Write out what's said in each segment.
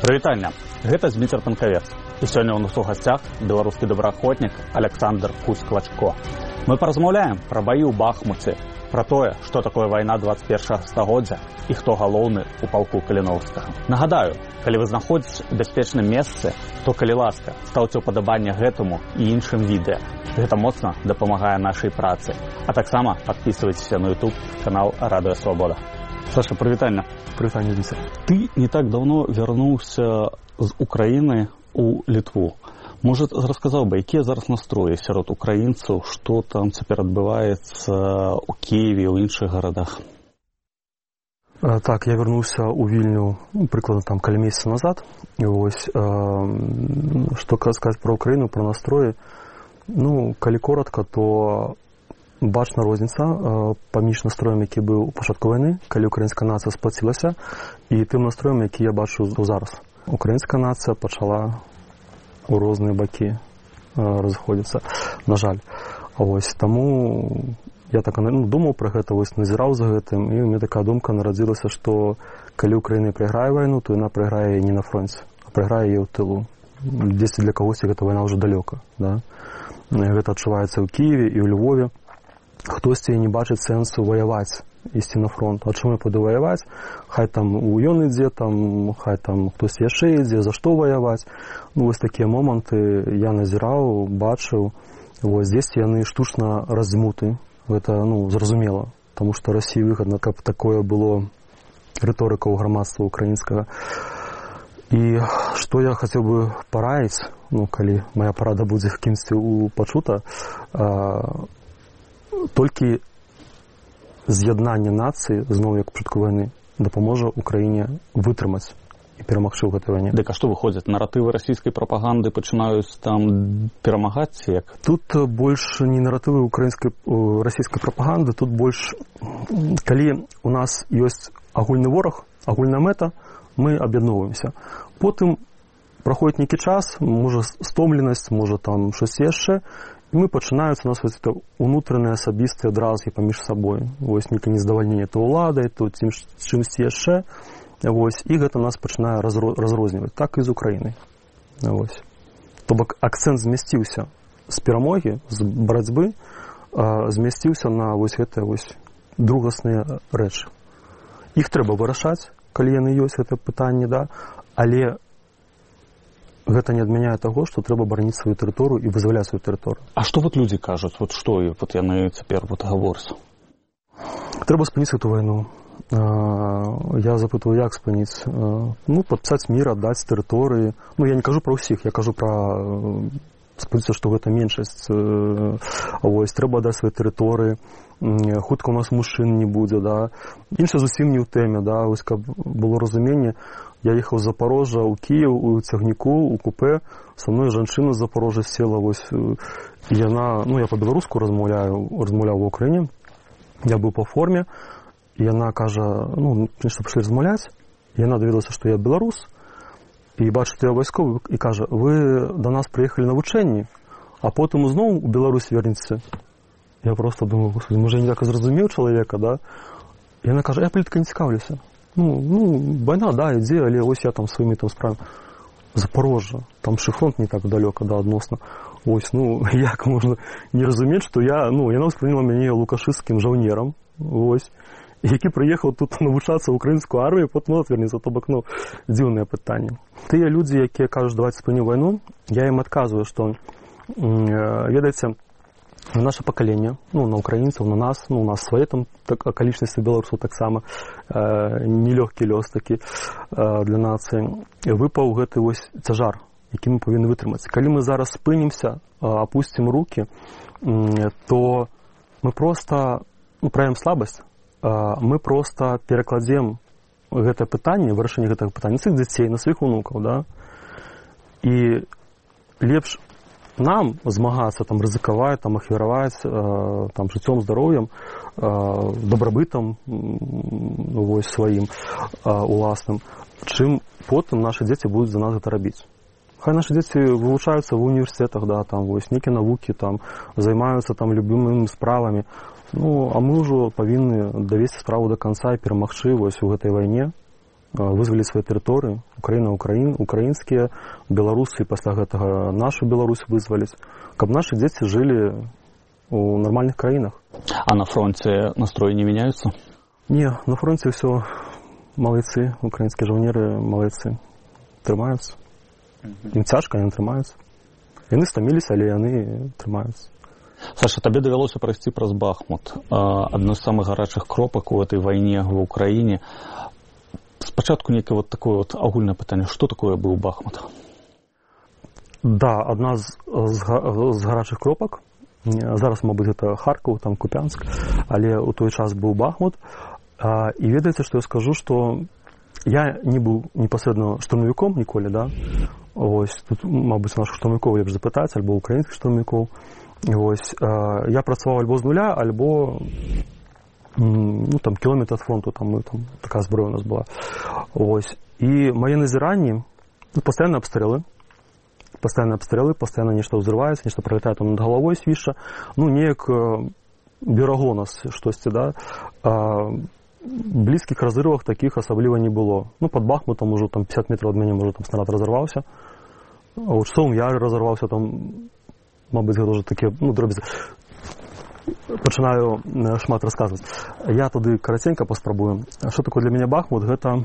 Прывітанне, гэта Зміцер Панкавец. І сёння ў нас у гасцях беларускі добраахвотнік Александр Кусь-Клачко. Мы паразмаўляем пра баі ў Бахмуце, пра тое, што такое вайна 21-го стагоддзя і хто галоўны ў палку Каліноўскага. Нагадаю, калі вы знаходзіце ў бяспечным месцы, то, калі ласка, стаўце ўпадабанне гэтаму і іншым відэа. Гэта моцна дапамагае нашай працы. А таксама падпісвайцеся на YouTube канал Радыё Свабода. Саша, прывітанне. Прывітанне, Віцер. Ты не так даўно вярнуўся з Украіны ў Літву. Можа, расказаў бы, якія зараз настроі сярод украінцаў, што там цяпер адбываецца ў Кіеве, ў іншых гарадах? Так, я вярнуўся ў Вільню прыкладна там каля месяца назад. І вось, што сказаць пра Украіну, пра настроі, калі коротка, то бачна розніца паміж настроем, які быў у пачатку вайны, калі украінская нацыя сплацілася, і тым настроем, які я бачу зараз. Украінская нацыя пачала у розныя бакі разыходзіцца, на жаль. Вось, таму я так думаў пра гэта, вось, назіраў за гэтым, і у мяне такая думка нарадзілася, што калі Украіна прайграе вайну, то яна прайграе не на фронце, а прайграе яе ў тылу. Дзесьці для кагосьці гэта вайна ўжо далёка. Да? Гэта адчуваецца ў Кіеве і ў Львове. Хтосьці не бачыць сэнсу ваяваць, ісці на фронт. А чому я буду ваяваць? Хай там ён ідзе, хай там хтось яшчэ ідзе, за што ваяваць. Вось такія моманты я назіраў, бачыў. Вось здесь яны штучна раздзьмуты. Гэта, зразумела. Таму што Расіі выгадна, каб такое было рыторыка ў грамадства украінскага. І што я хацеў бы параіць, калі моя парада будзе кімсьці пачута, толькі з'яднанне нацыі, зноў як пачатку вайны, дапаможа Украіне вытрымаць і перамагчы ў гэтай вайне. Дык а што выходзіць? Наратывы расійскай прапаганды пачынаюць там перамагаць? Як? Тут больш не наратывы расійскай прапаганды, тут больш, калі у нас ёсць агульны вораг, агульная мэта, мы аб'ядноўваемся. Потым праходзіць нейкі час, можа стомленасць, можа там щось яшчэ, і мы пачынаюцца у нас унутраныя асабістыя дразгі паміж сабой. Вось нейкае нездавальненне то ўладай, то чымсьці яшчэ. Вось, і гэта нас пачынае разрозніваць. Так і з Украінай. Вось. То бок акцэнт змясціўся з перамогі, з барацьбы, змясціўся на вось гэтыя вось другасныя рэчы. Іх трэба вырашаць, калі яны ёсць, гэта пытанне, да, але гэта не адмяняе таго, што трэба бараніць сваю тэрыторыю і вызваляць сваю тэрыторыю. А што людзі кажуць? Што яны цяпер гавораць? Трэба спыніць эту вайну. Я запытваю, як спыніць? Падпісаць мір, аддаць тэрыторыі. Я не кажу пра ўсіх, я кажу пра спадзяюся, што гэта меншасць. Вось, трэба аддаць свае тэрыторыі. Хутка у нас мужчын не будзе, да. Інша зусім не ў тэме, да. Вось, каб было разуменне, я ехаў з Запорожжа ў Кіев, у цягніку, у купе. Са мной жанчына з Запорожжа села, вось, і яна, я па-беларуску размаўляў ва Ўкраіне. Я быў па форме, і яна кажа, нешта пашлі размаўляць. Яна даведалася, што я беларус, і бачыць, я вайсковы, і кажа, вы да нас прыехалі на вучэнні, а потым зноў у Беларусь вернеце. Я просто думаю, господи, можа, я не так зразумеў чалавека, да? Яна кажа, я палітыкай не цікаўлюся. Вайна, да, ідзе, але ось я там сваімі справамі. Запорожжа, там фронт не так далёка, да, адносна. Ось, як можна не разумець, што яна ўспрыняла мяне лукашысцкім жаўнерам, ось, які прыехаў тут навучацца ў украінскую армію, потым адвернецца, то бок, дзіўнае пытанне. Тыя людзі, якія кажуць, давайце спынім вайну, я ім адказваю, што, ведаеце, наше пакаленне, на украінцаў, на нас, у нас свае там акалічнасці беларусаў таксама, нелёгкі лёс такі для нацыі, выпаў гэты вось цяжар, які мы павінны вытрымаць. Калі мы зараз спынімся, апусцім рукі, то мы проста, праявім слабасць, мы проста перакладзем гэтае пытанне, вырашэнне гэтага пытання на сваіх дзяцей, на сваіх унукаў, да? І лепш нам змагацца, рызыкаваць, ахвяраваць жыццём, здароўем, дабрабытам сваім уласным, чым потым нашы дзеці будуць за нас гэта рабіць. Хай нашы дзеці вывучаюцца ва універсітэтах, да, нейкія навукі, займаюцца любымымі справамі, а мы ўжо павінны давесці справу да канца і перамагчы у гэтай вайне, вызвалі свае тэрыторыі, Украіна, украінскія, беларусы, пасля гэтага нашу Беларусь вызваліць, каб нашы дзеці жылі у нормальных краінах. А на фронте настроі не меняются? Не, на фронте все малайцы, украінскія жаўнеры малайцы, трымаюцца. Ім цяжка, яны трымаюцца. Яны стаміліся, але яны трымаюцца. Саша, табе давялося прайсці праз Бахмут. Адной з самых гарачых кропак у этой вайне в Украіне. Спачатку некае вот такое вот агульнае пытанне. Што такое быў Бахмут? Да, адна з гарачых кропак. Зараз, мабыць, гэта Харкаў, там Купянск, але ў той час быў Бахмут. І ведаеце, што я скажу, што я не быў непасрэдна штурмавіком ніколі, да? Вось, тут, мабыць, нашых штурмавікоў лепш запытаць, альбо украінскіх штурмавікоў. Вось, я працаваў альбо з нуля, альбо там кілометр ад фронту, там такая зброя у нас была. Вось. І мае назіранні, пастаянна абстрэлы, пастаянна нешта ўзрываецца, нешта пралятае там над галавой свішча. Неяк берагло нас штосьці, да. Блізкіх разрывах такіх асабліва не было. Пад Бахмутам ужо там 50 метраў ад мяне, можа, там снарад разарваўся. А ў Часовым Яры разарваўся там, мабыць, гэта ўжо такія, дробязі. Пачынаю шмат расказваць. Я тады караценька паспрабую. Што такое для мяне Бахмут? Гэта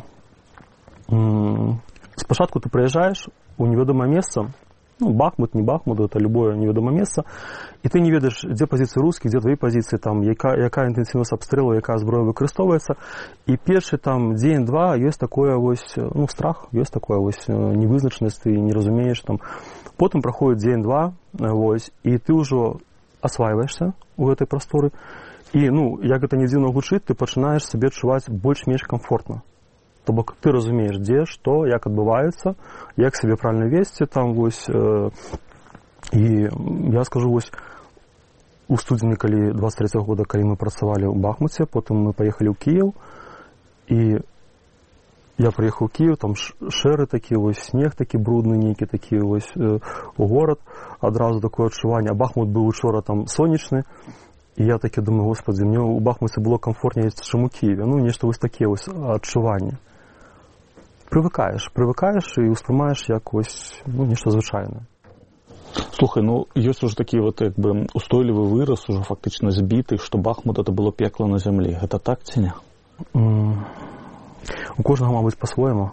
спачатку ты прыязджаеш у невядомае месца. Бахмут, не Бахмут, это любое невядомае месца. І ты не ведаеш, дзе пазіцыі рускіх, дзе твои пазіцыі, там, якая інтэнсіўнасць абстрэлу, якая зброя выкарыстоўваецца. І першы там дзень-два ёсць такое вось, страх, ёсць такое вось невызначанасць, ты не разумееш там. Потым праходзіць дзень-два, вось, і ты ўжо асвайваешся у гэтай прасторы. І, як гэта не дзіўна гучыць, ты пачынаеш сябе адчуваць больш-менш камфортна. То бок ты разумееш, дзе, што, як адбываецца, як сябе правільна весці там, вось. І я скажу, вось, у студзені, калі 23-го года, калі мы працавалі ў Бахмуце, потым мы паехалі ў Кіеў, і я прыехаў у Кіеў, там шэры такі, вось, снег такі брудны нейкі, такі, вось, у горад, адразу такое адчуванне. А Бахмут быў учора там сонечны, і я такі думаю, господи, мне ў Бахмуце было комфортнее, чым у Кіеве. Нешта вось такія вось адчуванні. Прывыкаеш і ўспрымаеш як вось, нешта звычайнае. Слухай, ёсць уже такі вот як бы устойлівы выраз, уже фактычна збіты, што Бахмут это было пекла на зямлі. Гэта так ці не? У кожнага, мабыць, па-свойму.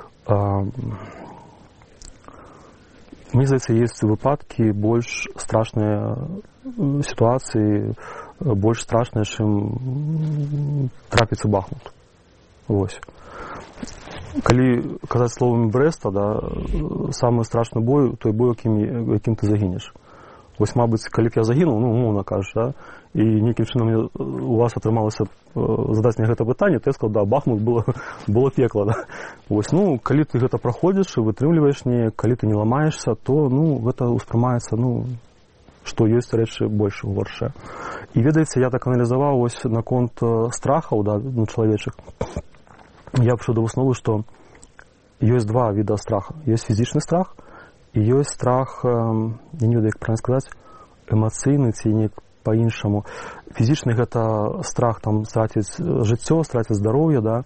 Мне здаецца, ёсць выпадкі больш страшныя сітуацыі, больш страшныя, чым трапіць у Бахмут. Вось. Калі казаць словамі Брэста, да, самы страшны бой, той бой, якім ты загінеш. Вось, мабыць, калі б я загінуў, умоўна кажаш, да, і нейкім чынам у вас атрымалася задаць мне гэта пытанне, то я сказаў, да, Бахмут было пекла, да. Вось, калі ты гэта праходзіш і вытрымліваеш неяк, калі ты не ламаешся, то, гэта ўспрымаецца, што ёсць рэчы больш горшае. І ведаеце, я так аналізаваў вось наконт страхаў, да, чалавечых. Я прыйшоў да высновы, што ёсць два віда страха. Ёсць фізічны страх і ёсць страх, я не ведаю, як правільна сказаць, эмацыйны ці неяк па-іншаму. Фізічны гэта страх там страціць жыццё, страціць здароўе, да.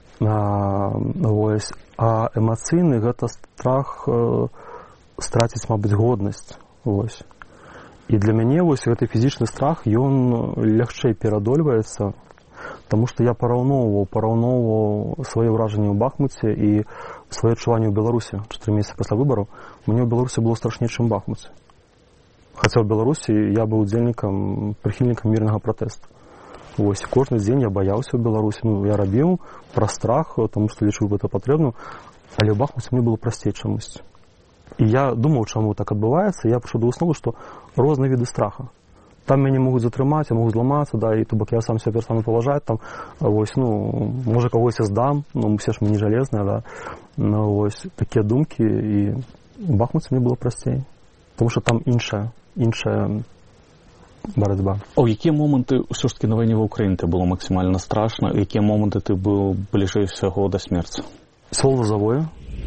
Вось. А эмацыйны гэта страх страціць, мабыць, годнасць. Вось. І для мяне вось гэты фізічны страх, ён лягчэй пераадольваецца, таму што я параўноўваў свае ўражанні ў Бахмуце і свае адчуванні ў Беларусі 4 месяцы пасля выбараў. Мне ў Беларусі было страшней, чым у Бахмуце. Хаця ў Беларусі я быў удзельнікам, прыхільнікам мірнага пратэсту. Вось, кожны дзень я баяўся ў Беларусі. Я рабіў пра страх, таму што лічыў гэта патрэбным, але ў Бахмуце мне было прасцей чамусьці. І я думаў, чаму так адбываецца, я прыйшоў да высновы, што розныя віды страха. Там мяне могуць затрымаць, я могу зламацца, да, і то бок я сам сябе перастану паважаць, там, вось, можа, кагось я здам, усе ж мы не жалезныя, да, вось, такія думкі, і у Бахмуце мне было прасцей, тому што там іншая барацьба. А ў якія моманты ўсё ж такі на вайне ва Ўкраіне было максімальна страшна, і якія моманты ты быў бліжэй усяго да смерці? Солдазавое.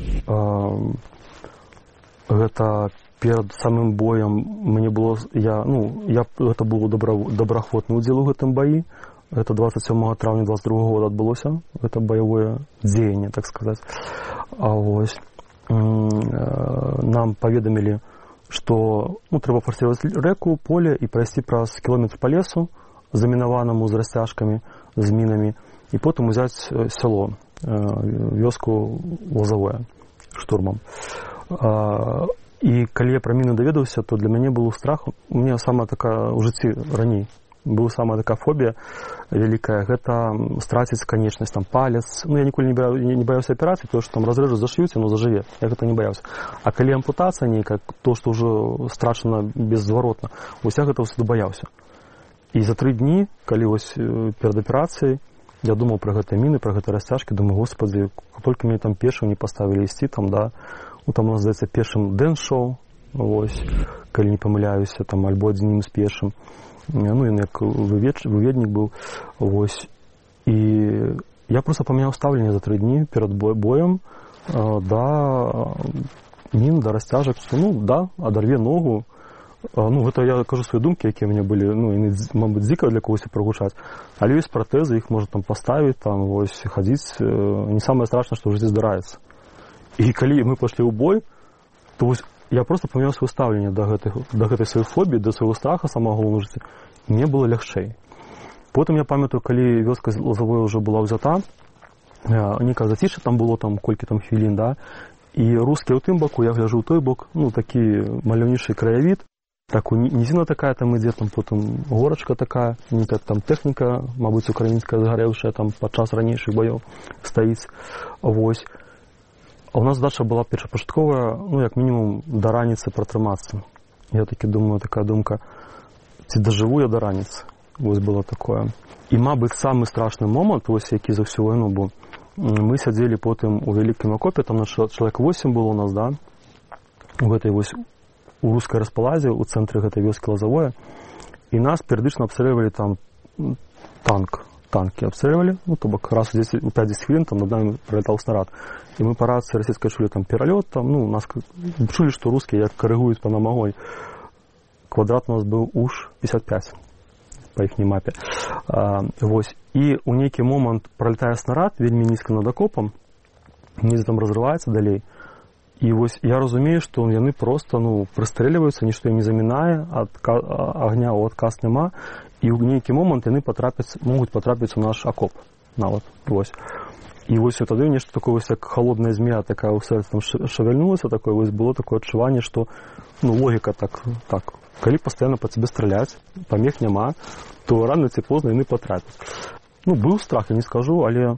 Гэта перад самым боем мне было, гэта было добраахвотны ўдзел у гэтым баі, это 27 травня 22 года адбылося, это боевое дзеянне, так сказать. Вось. Нам паведамілі, што трэба фарсіраваць рэку, поле і прайсці праз кіламетр па лесу, замінаванаму з расцяжкамі, з мінамі, і потым узяць сяло, вёску Лазавое, штурмам. І калі я пра міны даведаўся, то для мяне быў страх, у мяне самая такая ў жыцці раней, была самая такая фобія вялікая, гэта страціць канечнасць, там, палец. Я ніколі не баяўся аперацыі, тому што там разрэжу, зашьюць, оно зажыве. Я гэта не баяўся. А калі ампутацыя нейкая, то, што ўжо страчана беззваротна, вось я гэта ўсюды баяўся. І за 3 дні, калі вось перад аперацыяй, я думаў пра гэтыя міны, пра гэтыя расцяжкі, думаю, господи, толькі мне там пешым не паставілі ісці, там, да, там у нас, здаецца, пешым дэнс-шоу, вось, калі не памыляюся, там, альбо адзіным з пешым. Ён як выведнік быў, вось. І я проста памяняў стаўленне за 3 дні перад боем да мін, да расцяжак, што, да, адарве ногу. Гэта я кажу свае думкі, якія ў мяне былі, яны, мабыць, дзіка для когось прагучаць, але ёсць пратэзы, іх можна там паставіць, там, вось, хадзіць. Не самае страшнае, што ў жыцці здараецца. І калі мы пайшлі ў бой, то вось я просто памяняў сваё стаўленне да гэтай сваёй фобіі, да свайго страха самага галоўнага жыцця. Мне было лягчэй. Потым я памятаю, калі вёска Лазавое ўжо была ўзята, нейкае зацішча там было, там колькі там хвілін, да, і рускія ў тым баку, я гляжу ў той бок, такі маляўнічы краявід, нізіна такая там ідзе, там потым горачка такая, нейкая там тэхніка, мабыць, украінская згарэўшая там падчас ранейшых баёў стаіць. Вось. А у нас задача была першапачатковая, як мінімум, да раніцы пратрымацца. Я такі думаю, такая думка, ці дажыву я да раніцы. Вось было такое. І, мабыць, самы страшны момант, вось які за всю вайну быў, мы сядзелі потым у вялікім акопе, там чалавек 8 было у нас, да, у гэтай вось у рускай распаладзе, у цэнтры гэтай вёскі Лазавое, і нас перыядычна абстрэльвалі там танкі абстрэльвалі, то бок раз у 5-10 хвілін там над намі прылятаў снарад. І мы па рацыі расійскай чулі там пералёт, там, нас чулі, што рускія як карыгуюць па нам агонь. Квадрат у нас быў УШ-55 па іхняй мапе. Вось. І ў нейкі момант пралятае снарад вельмі нізка над акопам, недзе там разрываецца далей. І вось я разумею, што яны проста, прыстрэльваюцца, нішто ім не замінае, агня ў адказ няма, і ў нейкі момант яны могуць патрапіць у наш акоп нават. Вось. І вось тады нешта такое, вось як холодная змея такая ў сэрцы там шавяльнулася, такое вось было такое адчуванне, што логіка так, калі пастаянна па цябе страляць, памех няма, то рана ці позна яны патрапяць. Быў страх, я не скажу, але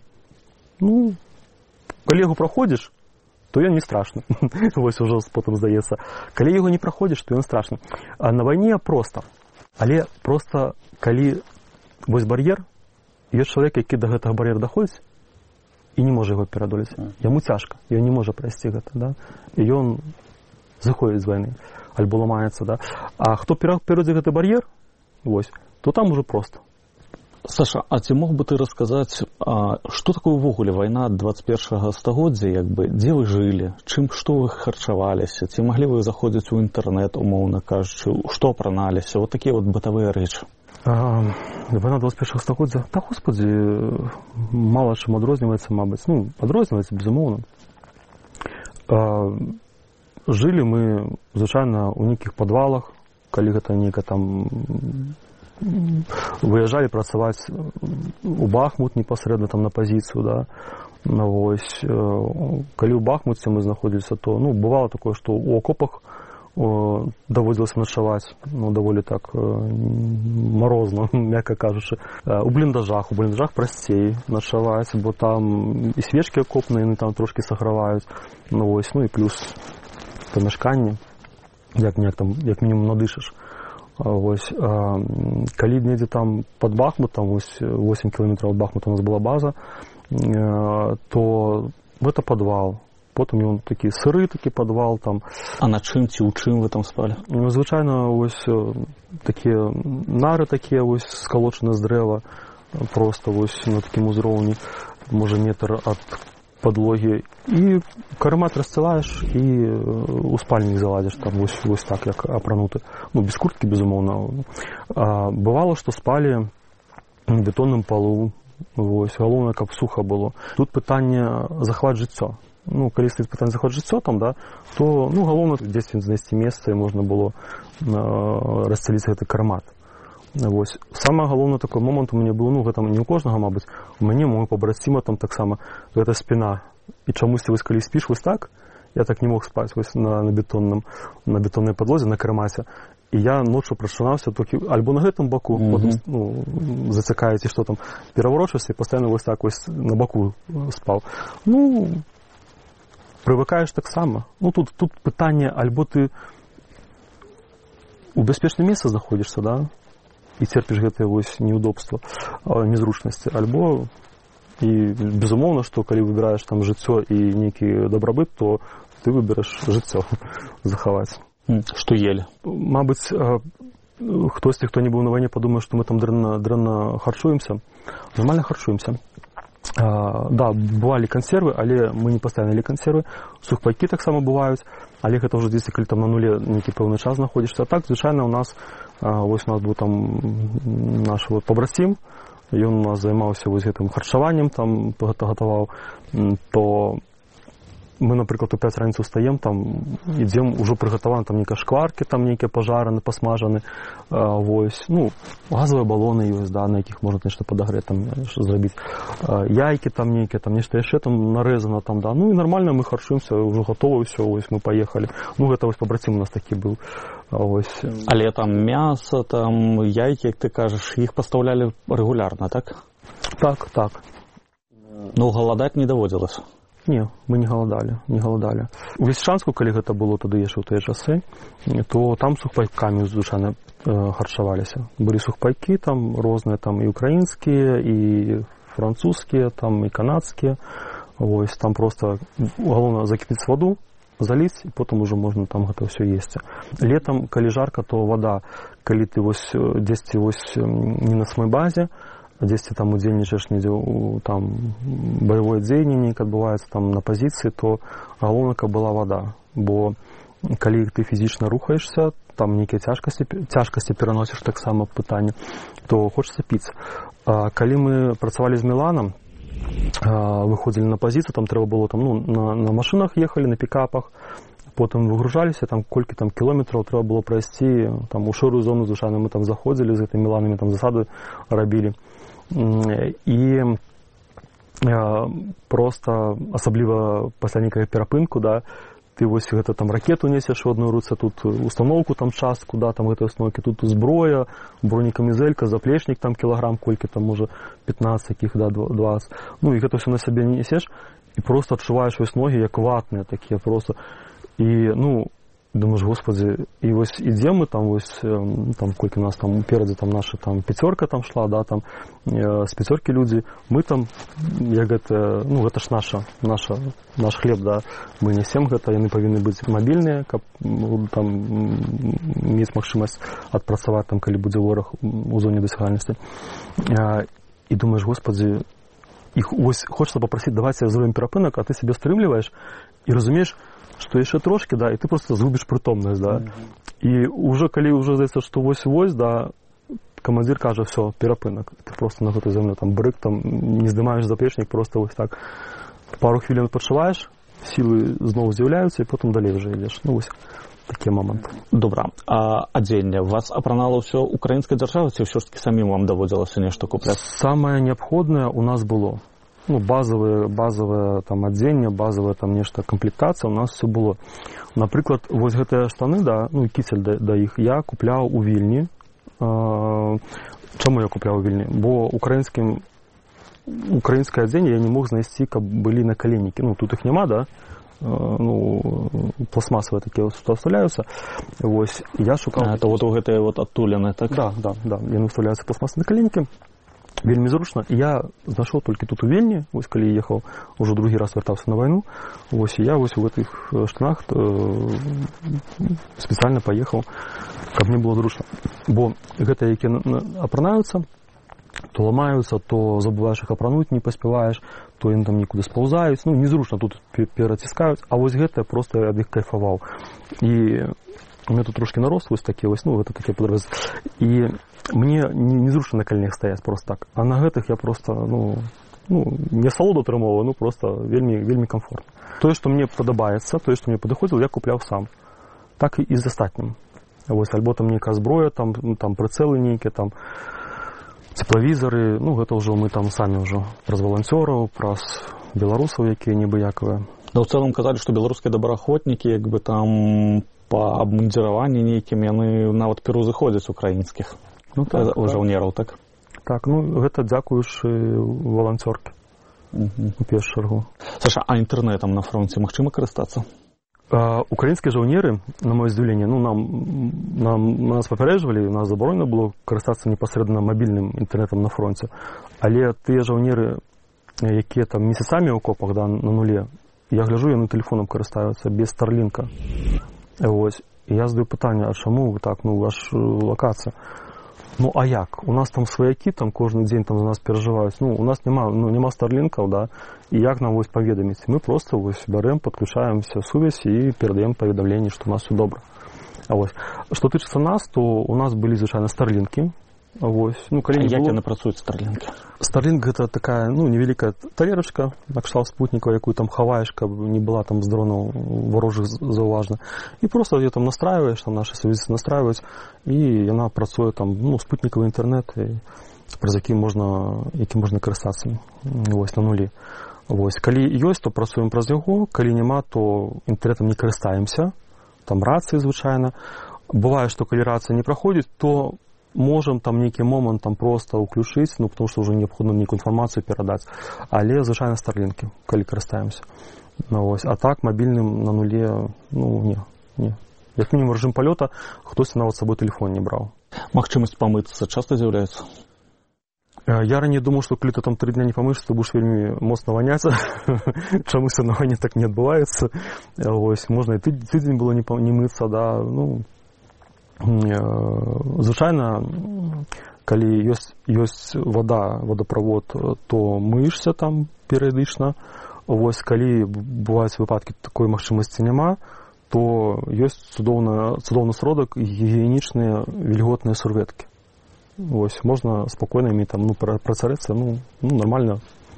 калі яго праходзіш, то ён не страшны. Вось ужо потым здаецца. Калі яго не праходзіш, то ён страшны. А на вайне проста. Але проста, калі вось бар'ер, ёсць чалавек, які да гэтага бар'ера даходзіць і не можа яго пераадолець. Яму цяжка, ён не можа прайсці гэта, да? І ён заходзіць з вайны, альбо ламаецца, да? А хто перайдзе гэты бар'ер, вось, то там ужо проста. Саша, а ці мог бы ты расказаць, што такое ўвогуле вайна 21-го стагоддзя, дзе вы жылі, што вы харчаваліся, ці маглі вы заходзіць у інтэрнэт, умоўна кажучы, што апраналіся, вот такія вот бытавыя рэчы? Вайна 21-го стагоддзя, господі, мала чым адрозніваецца, мабыць, адрозніваецца, безумоўна. Жылі мы, звычайна, у нейкіх падвалах, калі гэта нейка там выязджалі працаваць у Бахмут непасрэдна там на пазіцыю, да. Вось. Калі ў Бахмуце мы знаходзіліся, то бывало такое, што ў акопах даводзілася начаваць, даволі так марозна, мякка кажучы. У бліндажах прасцей начаваць, бо там і свечкі акопныя, яны там трошкі саграваюць. Вось, і плюс памяшканне, як мінімум надышаш. Вось, калі недзе там пад Бахмутам, 8 кіламетраў ад Бахмута у нас была база, то гэта падвал. Потым ён такі сыры, такі падвал там. А на чым ці ў чым вы там спалі? Звычайна, вось, такія нары такія, вось, скалочаны з дрэва, проста, вось, на такім узроўні, можа, метр ад падлогі. І карэмат рассцілаеш і у спальнік залазіш, там, вось так, як апрануты. Без курткі, безумоўна. Бывало, што спалі на бетонным полу. Вось, галоўнае, каб суха было. Тут пытанне захват жыццё. Ну, калі стаіць пытанне захват жыццё там, да, то, ну, галоўна дзесьці знайсці месца, і можна было расцэліць гэты кармат. Вось. Самае галоўнае такой момант у мяне быў, ну, гэта не ў кожнага, мабыць, у мяне, мой пабраціма там таксама, гэта спіна. І чамусьці, вось, калі спіш вось так, я так не мог спаць вось на бетоннай падлозе, на кармаце. І я ноччу прачынаўся толькі альбо на гэтым баку, потым, ну, зацікаець, што там, пераварочваўся і пастаянна вось так вось на баку спаў. Ну, прывыкаеш таксама. Ну, тут пытанне, альбо ты у бяспечным месцы знаходзішся, да, і церпіш гэтыя вось неудобства, незручнасці, альбо і безумоўна, што калі выбіраеш там жыццё і нейкі дабрабыт, то ты выбераеш жыццё захаваць. Што елі? Мабыць, хтосьці, хто не быў на вайне, падумае, што мы там дрэнна харчуемся. Нармальна харчуемся. Да, бывалі кансервы, але мы не пастаянна елі кансервы. Сухпайкі таксама бываюць, але гэта ўжо дзесьці, калі там на нуле нейкі пэўны час знаходзішся. А так, звычайна, у нас быў там наш пабрацім, ён у нас займаўся вось гэтым харчаваннем, там гатаваў, то мы, напрыклад, у 5 раніцы ўстаем, там ідзем, ужо прыгатаваны там нейкія шкваркі, там нейкія пажараны, пасмажаны, вось, ну, газавыя балоны ёсць, да, на якіх можна нешта падагрэць, там, зрабіць, яйкі там нейкія, там нешта яшчэ там нарэзана, там, да, ну, і нармальна мы харчуемся, ўжо гатова ўсё, вось, мы паехалі. Ну, гэта вось пабрацім у нас такі быў, вось. Але там мяса, там яйкі, як ты кажаш, іх пастаўлялі рэгулярна, так? Так, так. Ну, галадаць не даводзілася. Не, мы не галадалі. У Лісічанску, калі гэта было тады яшчэ ў тыя часы, то там сухпайкамі звычайна харчаваліся. Былі сухпайкі там розныя, там і украінскія, і французскія, там і канадскія. Вось, там проста галоўна закіпіць ваду, заліць, і потым ужо можна там гэта ўсё есці. Летам, калі жарка, то вада, калі ты вось дзесьці вось не на самой базе, дзесьці там удзельнічаеш недзе там баявое дзеянне нейкае адбываецца там на пазіцыі, то галоўна, каб была вада. Бо калі ты фізічна рухаешся, там нейкія цяжкасці пераносіш таксама пытанне, то хочацца піць. Калі мы працавалі з Міланам, выходзілі на пазіцыю, там трэба было там, ну, на машынах ехалі, на пікапах, потым выгружаліся, там колькі там кіламетраў трэба было прайсці, там у шэрую зону звычайна мы там заходзілі з гэтымі Міланамі, там засады рабілі. І проста, асабліва пасля нейкага перапынку, да, ты вось гэта там ракету несеш у адной руцэ, тут установку там частку, да, там гэтай установкі, тут зброя, бронекамізэлька, заплечнік там кілаграм, колькі там можа 15 такіх, да, 20. Ну і гэта ўсё на сябе не несеш, і проста адчуваеш вось ногі як ватныя такія проста. І, ну, думаешь, господи, і вось ідзем мы там вось, там колькі у нас там уперадзе там наша там пяцёрка там шла, да, там з пяцёркі людзі, мы там, як гэта, ну, гэта ж наш хлеб, да, мы несем гэта, яны павінны быць мабільныя, каб там мець магчымасць адпрацаваць там, калі будзе вораг у зоне дасягальнасці. І думаешь, господи, іх вось хочацца папрасіць, давайце зробім перапынак, а ты сябе стрымліваеш і разумееш, што яшчэ трошкі, да, і ты проста згубіш прытомнасць, да. І ўжо калі ўжо здаецца, што вось-вось, да, камандзір кажа, всё, перапынак. Ты проста на гэтай зямлі там брык, там не здымаеш заплечнік, проста вось так. Пару хвілін пачуваеш, сілы зноў з'яўляюцца, і потым далей ўжо ідзеш. Ну вось такі момант. Добра. А адзенне вас апранала ўсё украінскай дзяржавы, ці ўсё ж такі самім вам даводзілася нешта купляць? Самае неабходнае ў нас было. Ну, базовое там адзенне, базовая там нешта камплектацыя, у нас все было. Напрыклад, вось гэтыя штаны, да, ну, кіцель да іх я купляў у Вільні. Чаму я купляў у Вільні? Бо украінскае адзенне я не мог знайсці, каб былі накаленнікі. Ну, тут іх няма, да? Ну, пластмасавыя такія уставляюцца. Вось, я шукаў... Это вот у гэтыя вот адтулены, так? Да, яны уставляюцца пластмасавыя накаленнікі. Вельмі зручна. І я знайшоў толькі тут у Вільні, вось калі ехаў, ужо другі раз вяртаўся на вайну, вось, і я вось у гэтых штанах спецыяльна паехаў, каб мне было зручна. Бо гэтыя, якія апранаюцца, то ламаюцца, то забываеш іх апрануць, не паспяваеш, то яны там нікуды спаўзаюць, ну, незручна тут пераціскаюць, а вось гэтыя проста я ад іх кайфаваў. І У меня тут трошки нарост ось такі, ось, ну, гэта такі падраз. І мне незручна на каленях стаяць просто так. А на гэтых я просто, не салоду атрымоўваю, просто вельмі комфортно. Тое, што мне падабаецца, тое, што мне падыходзіла, я купляў сам. Так і з астатнім. Вось, альбо там нейкая зброя, там прыцэлы нейкія, там цеплавізары, гэта ўжо мы там самі ўжо праз валанцёраў, праз беларусаў, якія небыякавыя. Да, ў цэлым казалі, што беларускія добраахвотнікі, як бы там па абмундзіраванні нейкім, яны нават пераўзыходзяць украінскіх жаўнераў, так? Так, гэта дзякуючы валанцёркі у першую чаргу. Саша, а інтэрнэтам на фронце магчыма карыстацца? Украінскія жаўнеры, на маё здзіўленне, нас папярэджвалі, нас забаронена было карыстацца непасрэдна мабільным інтэрнэтам на фронце, але тыя жаўнеры, якія там месяцамі ў окопах, на нуле, я гляджу, яны тэлефонам карыстаюцца без Старлінка. Вось, і я задаю пытанне, а чаму вы так, ваш лакацыя? А як? У нас там сваякі, там кожны дзень там за нас перажываюць. У нас няма старлінкаў, да? І як нам вось паведаміць? Мы просто вось бярэм, падключаемся ў сувязь і перадаем паведамленне, што у нас все добра. Што тычыцца нас, то у нас былі звычайна старлінкі. Вось. Як яны працуюць старлінкі? Старлінк гэта такая, невялікая талерачка, на кшталт спутніка, якую там хаваеш, каб не была там з дронаў варожых заўважна. І просто ее там настраиваешь, там наши сувязі настраиваюць, і яна працуе там, спутнікавы інтэрнэт, праз які можна карыстацца. Вось, на нулі. Вось. Калі ёсць, то працуем праз яго, калі няма, то інтэрнэтам не карыстаемся, там рацыі звычайна. Бывае, што калі рацыя не праходзіць, то можем там нейкі момант там просто ўключыць, потому што ўжо неабходна нейкую інфармацыю перадаць. Але звычайна старлінкі, калі карыстаемся. А так мабільным на нуле, не. Як мінімум рэжым палёта, хтосьці нават з сабой тэлефон не браў. Магчымасць памыцца часта з'яўляецца? Я раней думаў, што калі ты там 3 дня не памыешся, то будзеш вельмі моцна ваняцца. Чамусь на вайне так не адбываецца. Можна і тыдзень было не мыцца, да, звычайна, калі ёсць водаправод, то мыешся там перыядычна. Калі бываюць выпадкі, такой магчымасці няма, то ёсць цудоўны сродак гігіенічныя вільготныя сурветкі. Можна спакойна імі там працарэцца, нармальна,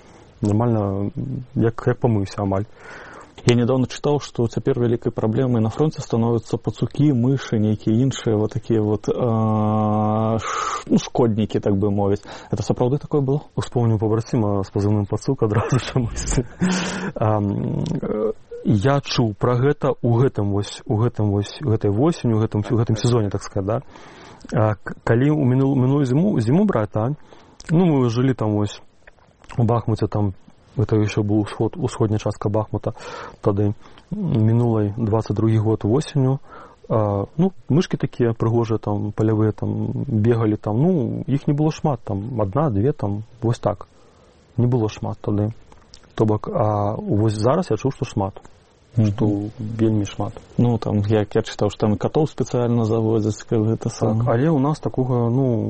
як памыўся амаль. Я недавно читал, что цяпер вялікай праблемай на фронте становятся пацукі, мышы, нейкія іншыя такія шкоднікі, так бы мовіць. Это сапраўды такое было? Успомню побрацыма з пазыўным пацук адразу чамусь. Я чуў пра гэта гэтай восенню, у гэтым сезоне, так сказать, да. Калі ў мінулую зіму браць, мы жылі там у Бахмуце, там это еще был усходняя частка Бахмута, тады мінулай 22-й год восенню. Мышкі такія прыгожыя, там палявыя, там бегалі, там, іх не было шмат, там 1-2, там вось так. Не было шмат тады. То бок, а вось зараз я чуў, што шмат. Што вельмі шмат. Там, як я чытаў, што там і катоў спецыяльна завозяць, гэта сам. Але ў нас такога,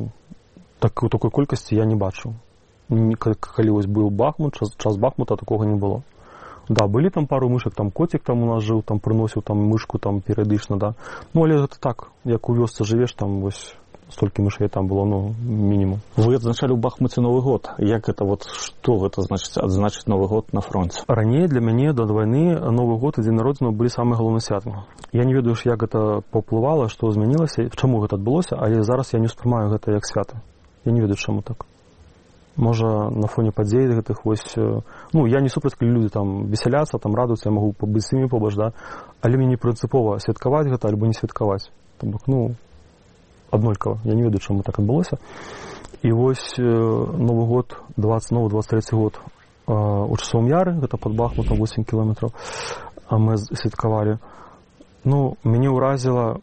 такой колькасці я не бачыў. Калі вось быў Бахмут, час Бахмута, такога не было. Да, былі там пару мышак, там коцік там у нас жыў, там прыносіў там мышку там перыядычна, да. Але гэта так, як у вёсцы жывеш, там вось столькі мышэй там было, мінімум. Вы адзначалі ў Бахмуце Новы год. Як гэта, што гэта значыць, адзначыць Новы год на фронце? Раней для мяне да вайны Новы год і дзень народзінаў былі самыя галоўныя святы. Я не ведаю, як гэта паўплывала, што змянілася, чаму гэта адбылося, але зараз я не ўспрымаю гэта як свята. Я не ведаю, чаму так. Можа, на фоне падзей гэтых я не супраць, калі людзі там весяляцца, там радуюцца, я магу быць з імі побач, да, але мне не прынцыпова святкаваць гэта альбо не святкаваць. То бок, аднолькава. Я не ведаю, чаму так адбылося. І вось Новы год, 23 год у Часовым Яры, гэта пад Бахмутам 8 кілометраў, мы святкавалі. Мяне ўразіла,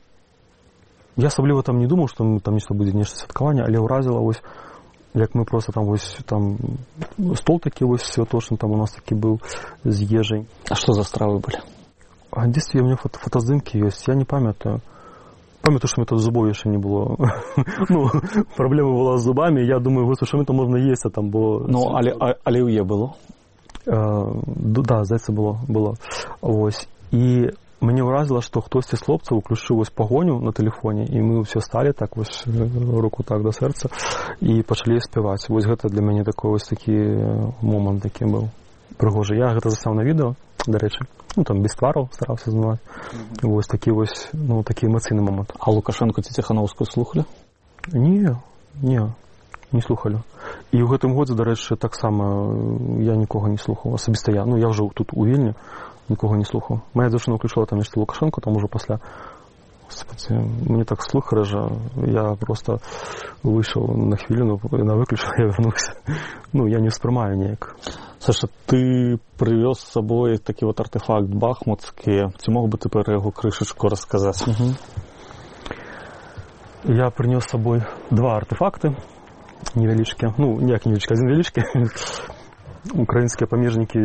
я асабліва там не думаў, што там нешта будзе нешта святкаванне, але ўразіла як мы просто там стол такі святочны там у нас такі быў з ежай. А што за стравы былі? Дзесьці у меня фотаздымкі ёсць, я не памятаю. Памятаю, што мне тут зубоў яшчэ не было. Праблема была з зубамі, я думаю, што мне там можна есці там, бо... аліўе было? Да, здаецца, было. Вось. І мяне ўразіла, што хтосьці з хлопцаў уключыў вось пагоню на тэлефоне, і мы ўсе сталі так вось руку так да сэрца і пачалі спяваць. Вось гэта для мяне такой вось такі момант такі быў прыгожы. Я гэта засняў на відэо, да рэчы. Ну, там без твараў стараўся знімаць. Вось такі вось, ну, такі эмацыйны момант. А Лукашенко ці Ціханаўскую слухалі? Не слухалі. І ў гэтым годзе, да рэчы, таксама я нікога не слухаў. Асабіста я. Ну, я ўжо тут у Вільні нікога не слухаў. Моя дзяўчына ўключила там нешта Лукашенко, там ужо пасля. Господи, мне так слух рэжа. Я просто выйшаў на хвіліну, на выключыў, я вярнуўся. Ну, я не ўспрымаю неяк. Саша, ты прывёз з сабой такі вот артефакт бахмутскі. Ці мог бы ты пра яго крышачку расказаць? Я прынёс з сабой 2 артефакты невялічкі. Ну, ніяк невялічкі, адзін вялічкі. Украінскія памежнікі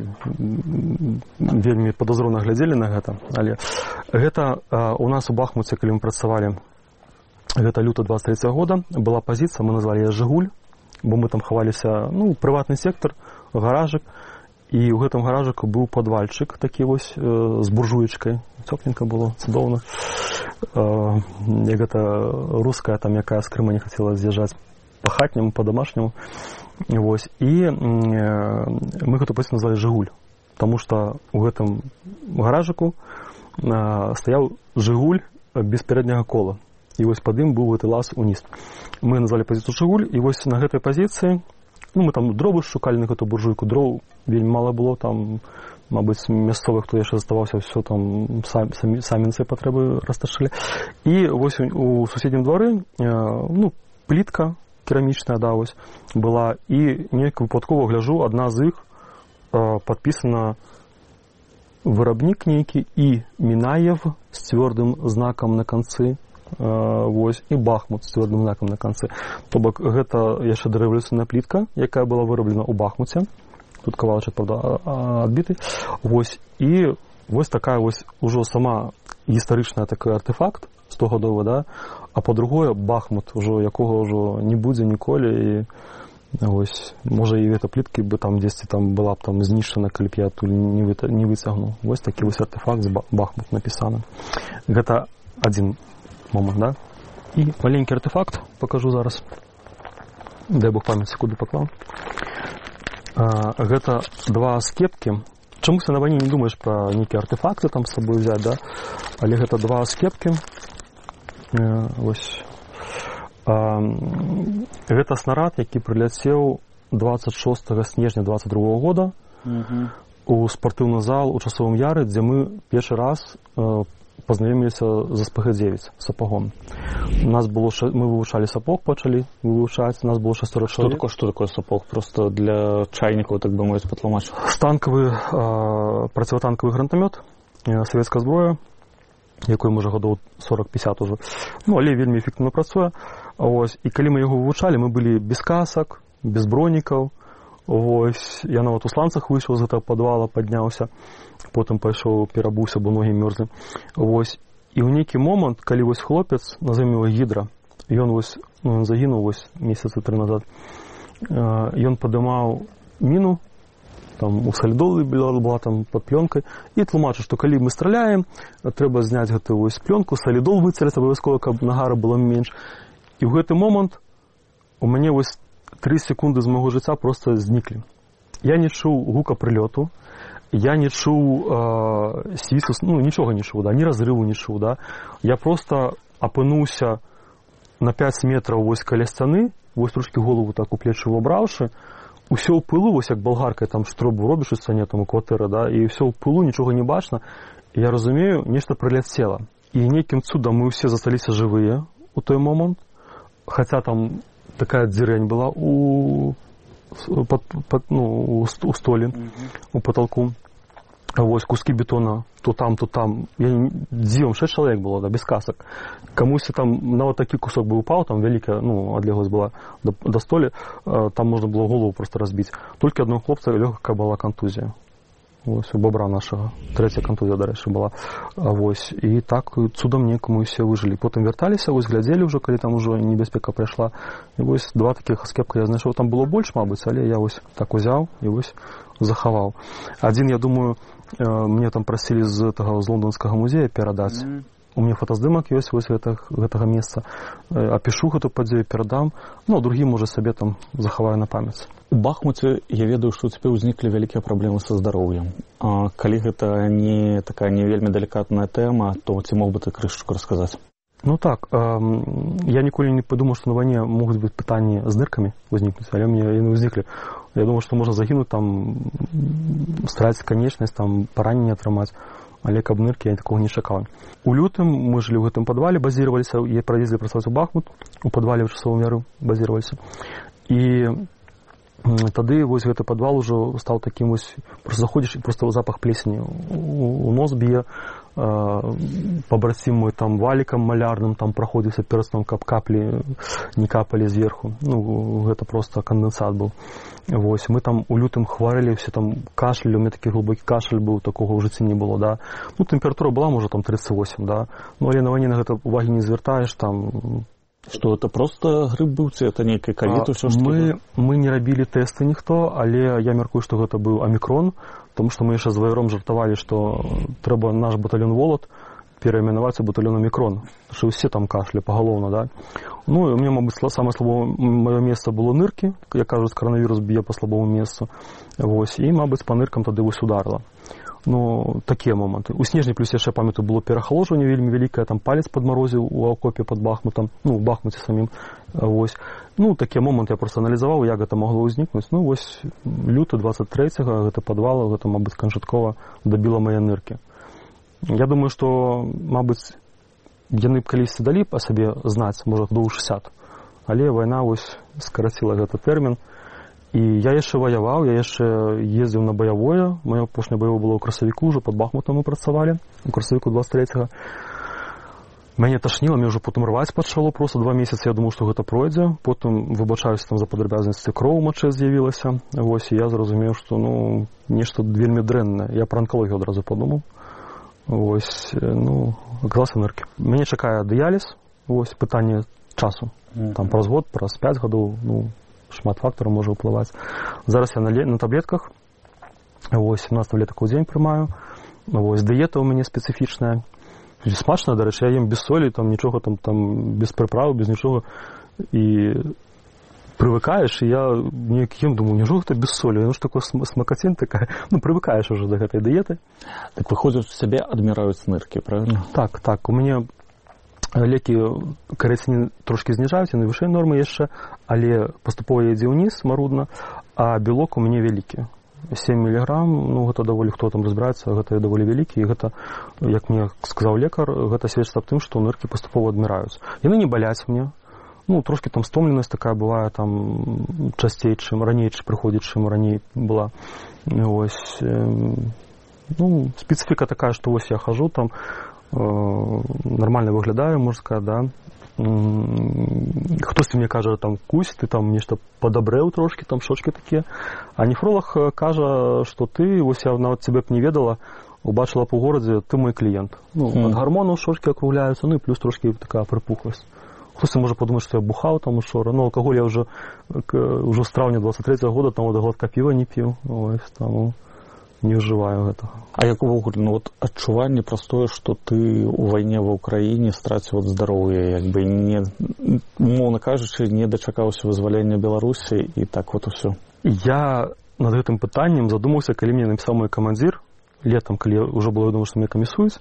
вельмі падазрона глядзелі на гэта. Але гэта у нас у Бахмуце, калі мы працавалі, гэта люты 23 года, была пазіцыя, мы назвалі яе «Жигуль», бо мы там хаваліся, ну, прыватны сектар, гаражык, і ў гэтым гаражыку быў падвальчык такі вось з буржуечкай. Цёпленька было, цудоўна. Як гэта руская, там, якая з Крыма не хацела з'язджаць па-хатняму, па-дамашняму. Вось. І мы гэту паціцыю назвалі «Жигуль», таму што ў гэтым гаражыку стаяў «Жигуль» без пярэдняга кола. І вось пад ім быў гэты лаз уніз. Мы назвалі пазіцыю «Жигуль», і вось на гэтай пазіцыі, ну, мы там дровы шукалі на гэту буржуйку, дроў вельмі мала было, там, мабыць, мясцовых, хто яшчэ заставаўся, все там самі на свае патрэбы расташылі. І вось у суседнім двары, ну, плітка керамічная, да, вось, была, і неяк выпадкова гляжу, адна з іх падпісана вырабнік нейкі і Мінаев з цвёрдым знакам на канцы, вось, і Бахмут з цвёрдым знакам на канцы. То бок, гэта яшчэ дарэвалюцыйная плітка, якая была выраблена ў Бахмуце. Тут кавалачак, правда, адбіты. Вось, і вось такая вось ужо сама гістарычная такой артефакт, 100-гадовы, да, а по-другое, Бахмут, ужо якога ўжо не будзе ніколі, і вось, можа, і гэта пліткі бы там дзесьці там была б там знішчана, калі б я тут не выцягнуў. Вось такі вось артефакт з Бахмут напісаны. Гэта адзін момант, да? І маленькі артефакт пакажу зараз. Дай Бог памяць секунду паклаў. Гэта 2 скепкі. Чамусь на вайне не думаеш пра нейкія артефакты там з сабой взяць, да? Але гэта 2 скепкі. Вось. Гэта снарад, які прыляцеў 26 снежня 22 года у спартыўны зал у Часовым Яры, дзе мы першы раз пазнаёміліся з СПГ-9 сапагом. Нас было мы вывучалі сапог, пачалі вывучаць, нас было 6 чалавек. Што такое сапог? Просто для чайнікаў, так бы мовіць, патлумачыць. Станкавы проціватанкавы гранатамёт, савецкая зброя, якой можа гадоў 40-50 ужо. Ну, але вельмі эфектыўна працуе. Ось, і калі мы яго вывучалі, мы былі без касак, без бронікаў. Ось, я нават у сланцах выйшаў з гэтага падвала, падняўся, потым пайшоў, перабуўся, бо ногі мёрзлі. Ось, і ў нейкі момант, калі вось хлопец, назовем его Гідра, ён вось, ну, ён загінуў вось месяцы 3 назад, ён падымаў міну, там у салідолы была там пад плёнкай, і тлумачыў, што калі мы страляем, трэба зняць гэтую вось плёнку, салідол выцераць абавязкова, каб нагара было менш. І ў гэты момант у мяне вось 3 секунды з майго жыцця проста зніклі. Я не чуў гука прылёту, я не чуў свісту, ну, нічога не чуў, да, ні разрыву не чуў, да. Я проста апынуўся на 5 метраў вось каля сцяны, вось трошкі голову так у плечы ўвабраўшы, усё ў пылу, вось як балгаркай там штробу робіш у сцяне, там у кватэры, да, і ўсё ў пылу, нічога не бачна. І я разумею, нешта прыляцела. І нейкім цудам мы ўсе засталіся жывыя у той момант, хаця там такая дзірэнь была у столі, у потолку. Вось куски бетона то там. Дзівам 6 чалавек было, да, без касак. Камусь там нават такі кусок бы упаў, там вялікая, ну, адлегласць была да столі, там можна было голову просто разбіць. Толькі адного хлопца лёгкая была контузія. Вось, у бабра нашага. 3-я кантузія, дарэчы, была. Вось, і так цудам некаму усе выжылі. Потым вярталіся, вось глядзелі ўжо, калі там ужо небяспека прайшла. І вось 2 такіх аскепка я знайшоў. Там было больш, мабыць, але я вось так узяў і вось захаваў. Адзін, я думаю, мне там прасілі з лонданскага музея перадаць. У мяне фотаздымак ёсць вось гэтага месца. Апішу гэту падзею, перадам. Ну, а другі, можа, сабе там захаваю на памяць. У Бахмуце я ведаю, што ў цябе ўзніклі вялікія праблемы са здароўем. А калі гэта не такая не вельмі далікатная тэма, то ці мог бы ты крышачку расказаць? Ну так, я ніколі не падумаў, што на вайне могуць быць пытанні з ныркамі ўзнікнуць, але мне яны ўзніклі. Я думаю, што можна загінуць, там, страціць канечнасць, там, параненне атрымаць. Але каб ныркі, я такога не чакаў. У лютым мы жылі ў гэтым падвале, базіраваліся, і праездзілі працаваць у Бахмут, у падвале ў часовым яру базіраваліся. І тады вось гэты падвал ужо стаў такім вось, просто заходзіш і просто запах плесені у нос б'е, пабрацім мой там валікам малярным, там праходзіўся перстам, каб каплі не капалі зверху. Ну, гэта просто кандэнсат быў. Вось, мы там у лютым хварэлі, все там кашлялі, у меня такі глыбокі кашаль быў, такога ў жыцці не было, да. Ну, тэмпература была, можа, там 38, да. Ну, але на вайне на гэта увагі не звяртаеш, там... Што, это просто грып быў, ці это нейкі ковід, усё што? Мы не рабілі тэсты ніхто, але я мяркую, што гэта быў амікрон, тому што мы яшчэ з ваяром жартавалі, што трэба наш батальён «Волат» перайменаваць у батальён «Амікрон», што ўсе там кашлі пагалоўна, да. Ну, і у мяне, мабыць, самае слабое маё месца было ныркі, як кажуць, каранавірус б'е па слабому месцу. Вось, і, мабыць, па ныркам тады вось ударыла. Ну, такія моманты. У снежні плюс яшчэ, памятаю, было перахалоджванне вельмі вялікае, там палец падмарозіў у акопе пад Бахмутам, ну, у Бахмуце самім, вось. Ну, такія моманты я проста аналізаваў, як гэта магло ўзнікнуць. Ну, вось, люты 23-го, гэта падвал, гэта, мабыць, канчаткова дабіла мае ныркі. Я думаю, што, мабыць, яны б калісьці далі па сабе знаць, можа, до 60, але вайна вось скараціла гэты тэрмін. І я яшчэ ваяваў, я яшчэ ездзіў на баявое. Маё апошняе баявое было ў красавіку, ўжо пад Бахмутам мы працавалі, у красавіку 23-го. Мяне ташніла, мне ўжо потым рваць пачало, просто 2 месяцы я думаў, што гэта пройдзе. Потым, выбачаюся, там за падрабязнасці, кроў у мачэ з'явілася. Вось, і я зразумеў, што, ну, нешта вельмі дрэннае. Я пра анкалогію адразу подумаў. Вось, ну, аказалася ныркі. Мяне чакае дыяліз, вось, пытанне часу. Там праз год, праз 5 гадоў, ну, шмат фактараў можа ўплываць. Зараз я на таблетках, вось, 17 таблетак у дзень прымаю, вось, дыета ў мяне спецыфічная, смачная, дарэчы, я ем без солі, там нічога, там без прыправы, без нічога, і прывыкаеш, і я неяк ем, думаю, няжо гэта без солі, ну ж такое смакацень такая, ну, прывыкаеш уже да гэтай дыеты. Так выходзіць, у сябе адміраюць ныркі, правильно? Так, так, у мяне лекі карыцінін трошкі зніжаюць, яны вышэй нормы яшчэ, але паступова ідзе ўніз марудна, а белок у мяне вялікі. 7 мг, ну гэта даволі, хто там разбіраецца, гэта даволі вялікі, і гэта, як мне сказаў лекар, гэта сведчыць аб тым, што ныркі паступова адміраюць. Яны не баляць мне, ну трошкі там стомленасць такая бывае, там часцей, чым раней прыходзіць, чым раней была. Вось, ну, спецыфіка такая, што вось я хожу там, нормально выглядаю, можна сказаць, да. Хтосьці мне кажа, там, Кусь, ты там нешта падабрэў трошкі, там шочкі такія. А нефролог кажа, што ты, вось я нават цябе б не ведала, убачыла б у горадзе, ты мой кліент. Ну, ад гармонаў шочкі акругляюцца, ну і плюс трошкі такая прыпухласць. Хтосьці можа падумаць, што я бухаў там учора, ну, алкаголь я ўжо з траўня 23-го года, там, глотка піва не піў, ось, там, не ўжываю гэтага. А як увогуле, ну вот адчуванне простое, што ты у вайне ва ўкраіне страціў ад здароўя, як бы не, умоўна кажучы, не дачакаўся вызвалення Беларусі і так вот усё. Я над гэтым пытаннем задумаўся, калі мне напісаў мой камандзір, летам, калі ўжо было вядома, што мяне камісуюць.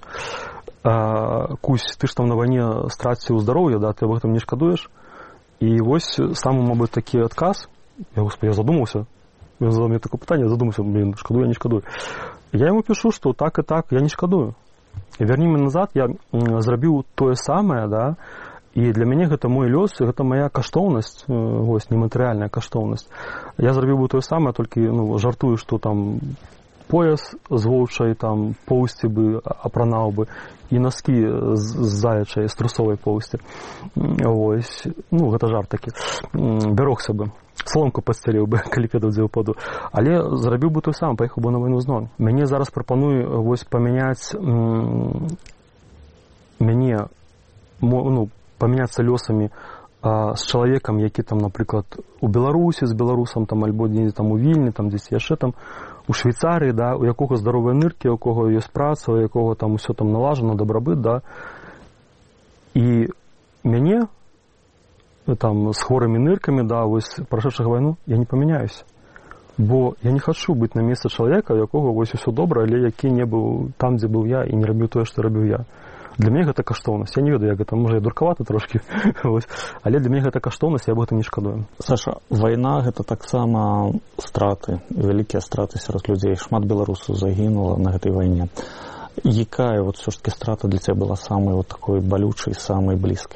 Кусь, ты ж там на вайне страціў здароўе, да, ты об гэтым не шкадуеш? І вось самы, мабыць, такі адказ, я задумаўся, ён задаў мне такое пытанне, я задумаўся, блин, шкадую, я не шкадую. Я яму пішу, што так і так, я не шкадую. І вярні мяне назад, я зрабіў тое самае, да, і для мяне гэта мой лёс, гэта мая каштоўнасць, вось, нематэрыяльная каштоўнасць. Я зрабіў бы тое самае, толькі, ну, жартую, што там пояс з воўчай, там, поўсці бы апранаў бы, і носки з заячай, з трусовай поўсці. Вось, ну, гэта жарт такі. Бярогся бы. соломку падсцяліў бы, калі б я дадзеў паду. Але зрабіў бы той сам, паехаў бы на вайну зноў. Мяне зараз прапануе вось памяняць памяняцца лёсамі з чалавекам, які там, напрыклад, у Беларусі з беларусам там альбо недзе там у Вільні, там дзесь яшчэ там у Швейцарыі, да, у якога здаровыя ныркі, у якога ёсць праца, у якога там усё там налажана, дабрабыт, да. І мяне там з хворымі ныркамі, да, вось прашэдшага вайну, я не памяняюся. Бо я не хачу быць на месцы чалавека, у якога вось усё добра, але які не быў там, дзе быў я, і не рабіў тое, што рабіў я. Для мяне гэта каштоўнасць. Я не ведаю, як гэта, можа, я дуркаваты трошкі, але для мяне гэта каштоўнасць, я об гэтым не шкадую. Саша, вайна — гэта таксама страты, вялікія страты сярод людзей. Шмат беларусаў загінула на гэтай вайне. Якая вот все ж таки страта для тебя была самой вот такой болючей, самой близкой?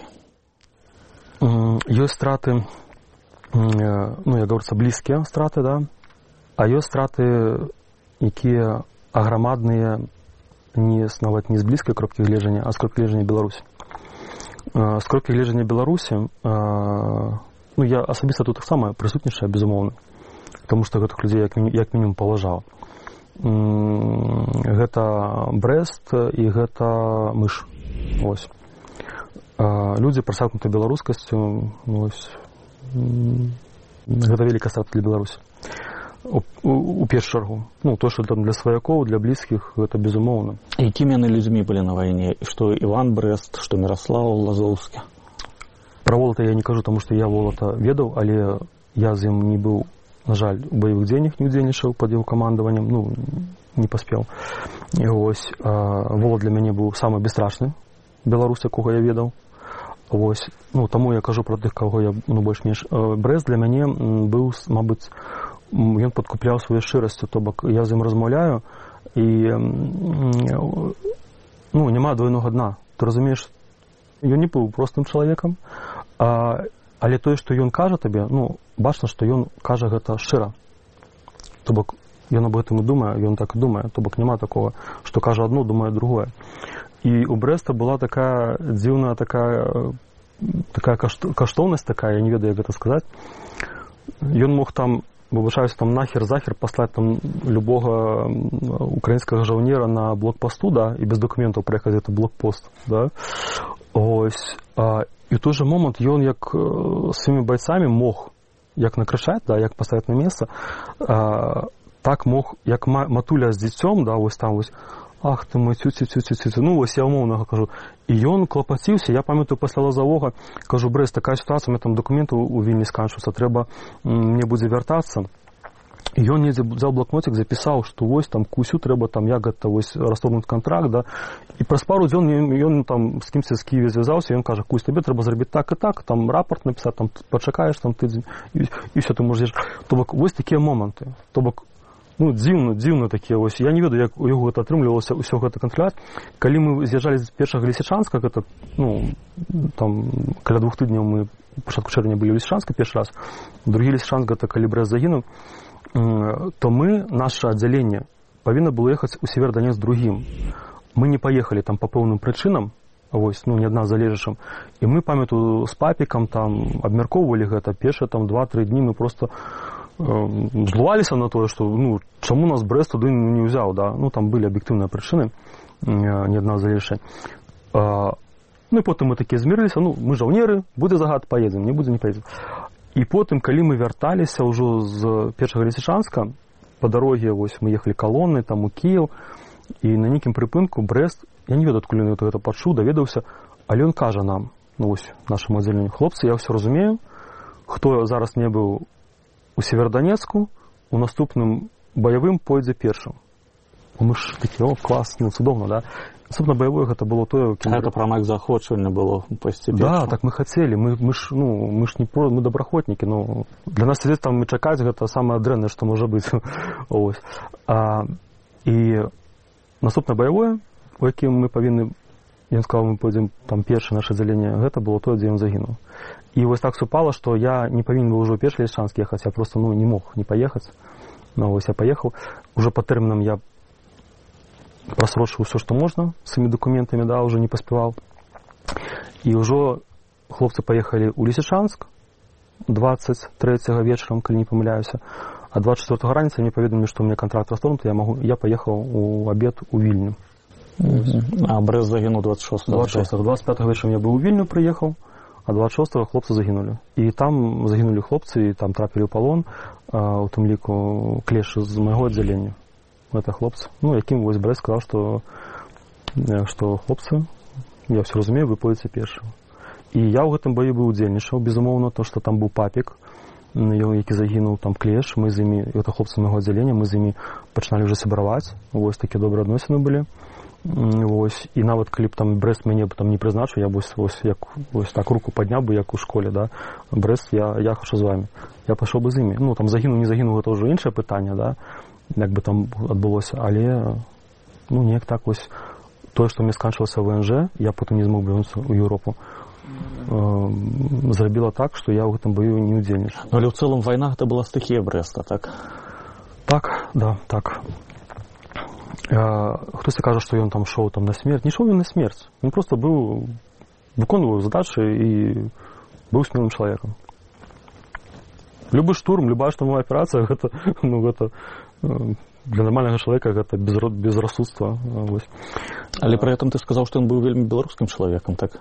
Ёсць страты, ну, як говорится, блізкія страты, да, а ёсць страты, якія аграмадныя, нават не з блізкай кропкі гледжання, а з кропкі гледжання Беларусі. З кропкі гледжання Беларусі, ну, я асабіста тут таксама прысутнічаю, безумоўна, таму што гэтых людзей як мінімум паважаў. Гэта Брэст і гэта Мыш. Ось. Людзі прасякнуты беларускасцю, ось. Гэта вялікая страта для Беларусі. У першую чаргу. Ну, то, што там для сваякоў, для блізкіх, гэта безумоўна. Якімі яны людзьмі былі на вайне? Што Іван Брэст, што Міраслаў Лазоўскі? Пра Волата я не кажу, таму што я Волата ведаў, але я з ім не быў, на жаль, у баявых дзеяннях не удзельнічаў пад яго камандаваннем, ну, не паспеў. І ось, Волат для мяне быў самы бесстрашны беларус, якога я ведаў. Ось, ну, таму я кажу пра тых, каго я, ну, больш-менш. Брэст для мяне быў, мабыць, ён падкупляў сваёй шчырасцю, то бок я з ім размаўляю, і, ну, няма двойнога дна. Ты разумееш, ён не быў простым чалавекам, але тое, што ён кажа табе, ну, бачна, што ён кажа гэта шчыра. То бок ён об гэтым і думае, ён так і думае. То бок няма такого, што кажа адно, думае другое. І у Брэста была такая дзіўная такая каштоўнасць такая, я не ведаю, як гэта сказаць. Ён мог там, выбачаюся, там нахер-захер паслаць там любога украінскага жаўнера на блокпасту, да, і без дакументаў праехаць гэты блокпост, да. Ось. І ў той жа момант ён як сваімі байцамі мог як накрычаць, да, як паставіць на месца, так мог, як матуля з дзіцём, да, вось там вось, ах ты мой, цю-цю-цю-цю-цю, ну, вось я умоўнага кажу. І ён клапаціўся, я памятаю пасля Лазавога, кажу, Брэст, такая сітуацыя, у мяне там дакументы у Вільні сканчваюцца, трэба мне будзе вяртацца. І ён недзе взял блокнотик, запісаў, што вось там кусю трэба, там я гэта вось расторгнуць кантракт, да. І праз пару дзён ён там з кімсьці з Кієва звязаўся, і ён кажа, Кусь, табе трэба зрабіць так і так, там рапорт напісаць, там пачакаеш там тыдзень, і ўсё ты можаш. То бок вось такія моманты. То бок, ну, дзіўна такія вось. Я не ведаю, як у яго гэта атрымлівалася ўсё гэта кантроляваць. Калі мы з'язджалі з першага Лісічанска, гэта, ну, там каля 2 тыдняў мы пачатку чэрвеня былі ў Лісічанска першы раз. Другі Лісічанск гэта калі Брэст загінуў, то мы, наше аддзяленне, павінна было ехаць у Северодонецк другім. Мы не паехалі там па пэўным прычынам, вось, ну, не ад нас залежачым. І мы, памятаю, з папікам там абмяркоўвалі гэта. Першыя там 2-3 дні мы просто злуваліся на тое, што, ну, чаму нас Брэст туды не ўзяў, да? Ну, там былі аб'ектыўныя прычыны, не ад нас залежачыя. Ну, і потым мы такія змірыліся, ну, мы жаўнеры, будзе загад, паедзем, не будзе, не паедзем. І потым, калі мы вярталіся ўжо з першага Лісічанска, па дароге, вось, мы ехалі калоннай, там, у Кіеў, і на нейкім прыпынку Брэст, я не ведаю, адкуль ён гэта пачуў, даведаўся, але ён кажа нам, ну, вось, нашаму аддзяленню, хлопцы, я ўсё разумею, хто зараз не быў у Северодонецку, у наступным баявым пойдзе першым. Мы ж такі, о, клас, ну, цудоўна, да? Асобна баявое гэта было тое... Гэта прамак заахвочвання было пайсці першым. Да, так мы хацелі, мы ж не мы добраахвотнікі, ну, для нас сядзець там і чакаць, гэта самае дрэннае, што можа быць. Ось. І наступнае баявое, у якім мы павінны, ён сказаў, мы пойдзем там першае наше аддзяленне, гэта было тое, дзе ён загінуў. І вось так супала, што я не павінен быў ўжо першы Лісічанск ехаць, я просто, ну, не мог не паехаць. Ну, вось я паехаў. Ужо па тэрмінам я прасрочыў усё, што можна, з сваімі дакументамі, да, ўжо не паспяваў. І ўжо хлопцы паехалі ў Лісічанск, 23-го вечарам, калі не памыляюся. А 24-го раніцы мне паведамілі, што ў мяне кантракт расторгнуты, я паехаў у абед у Вільню. А Брэст загінуў 26-го. 25-го вечарам я быў у Вільню, прыехаў, а 26-го хлопцы загінулі. І там загінулі хлопцы, і там трапілі ў палон, у тым ліку клешы з майго аддзялення. Гэта хлопцы. Ну, якім вось Брэст сказаў, што хлопцы, я ўсё разумею, вы пойдзеце першым. І я ў гэтым баі быў удзельнічаў, безумоўна, то, што там быў папік, які загінуў, там клеш, мы з імі, гэта хлопцы майго аддзялення, мы з імі пачыналі ўжо сябраваць, вось такія добрыя адносіны былі. Вось, і нават калі б там Брэст мяне там не прызначыў, я б вось так руку падняў бы, як у школе, да, Брэст, я хачу з вамі. Я пайшоў бы з імі. Ну, там загінуў, не загінуў, гэта ўжо іншае пытанне, да, як бы там адбылося, але, ну, неяк так вось, тое, што мне сканчылася ВНЖ, я потым не змог вярнуцца ў Еўропу, зрабіла так, што я ў гэтым баю не ўдзельнічаў. Але ў цэлым вайна гэта была стыхія Брэста, так? Так, да, так. Хтосьці кажа, што ён там шоў там на смерць. Не шоў ён на смерць. Ён проста быў, выконваў задачы і быў смелым чалавекам. Любы штурм, любая штурмовая аперацыя, гэта, ну, гэта для нармальнага чалавека гэта безрассудства. Але пры гэтым ты сказаў, што ён быў вельмі беларускім чалавекам, так?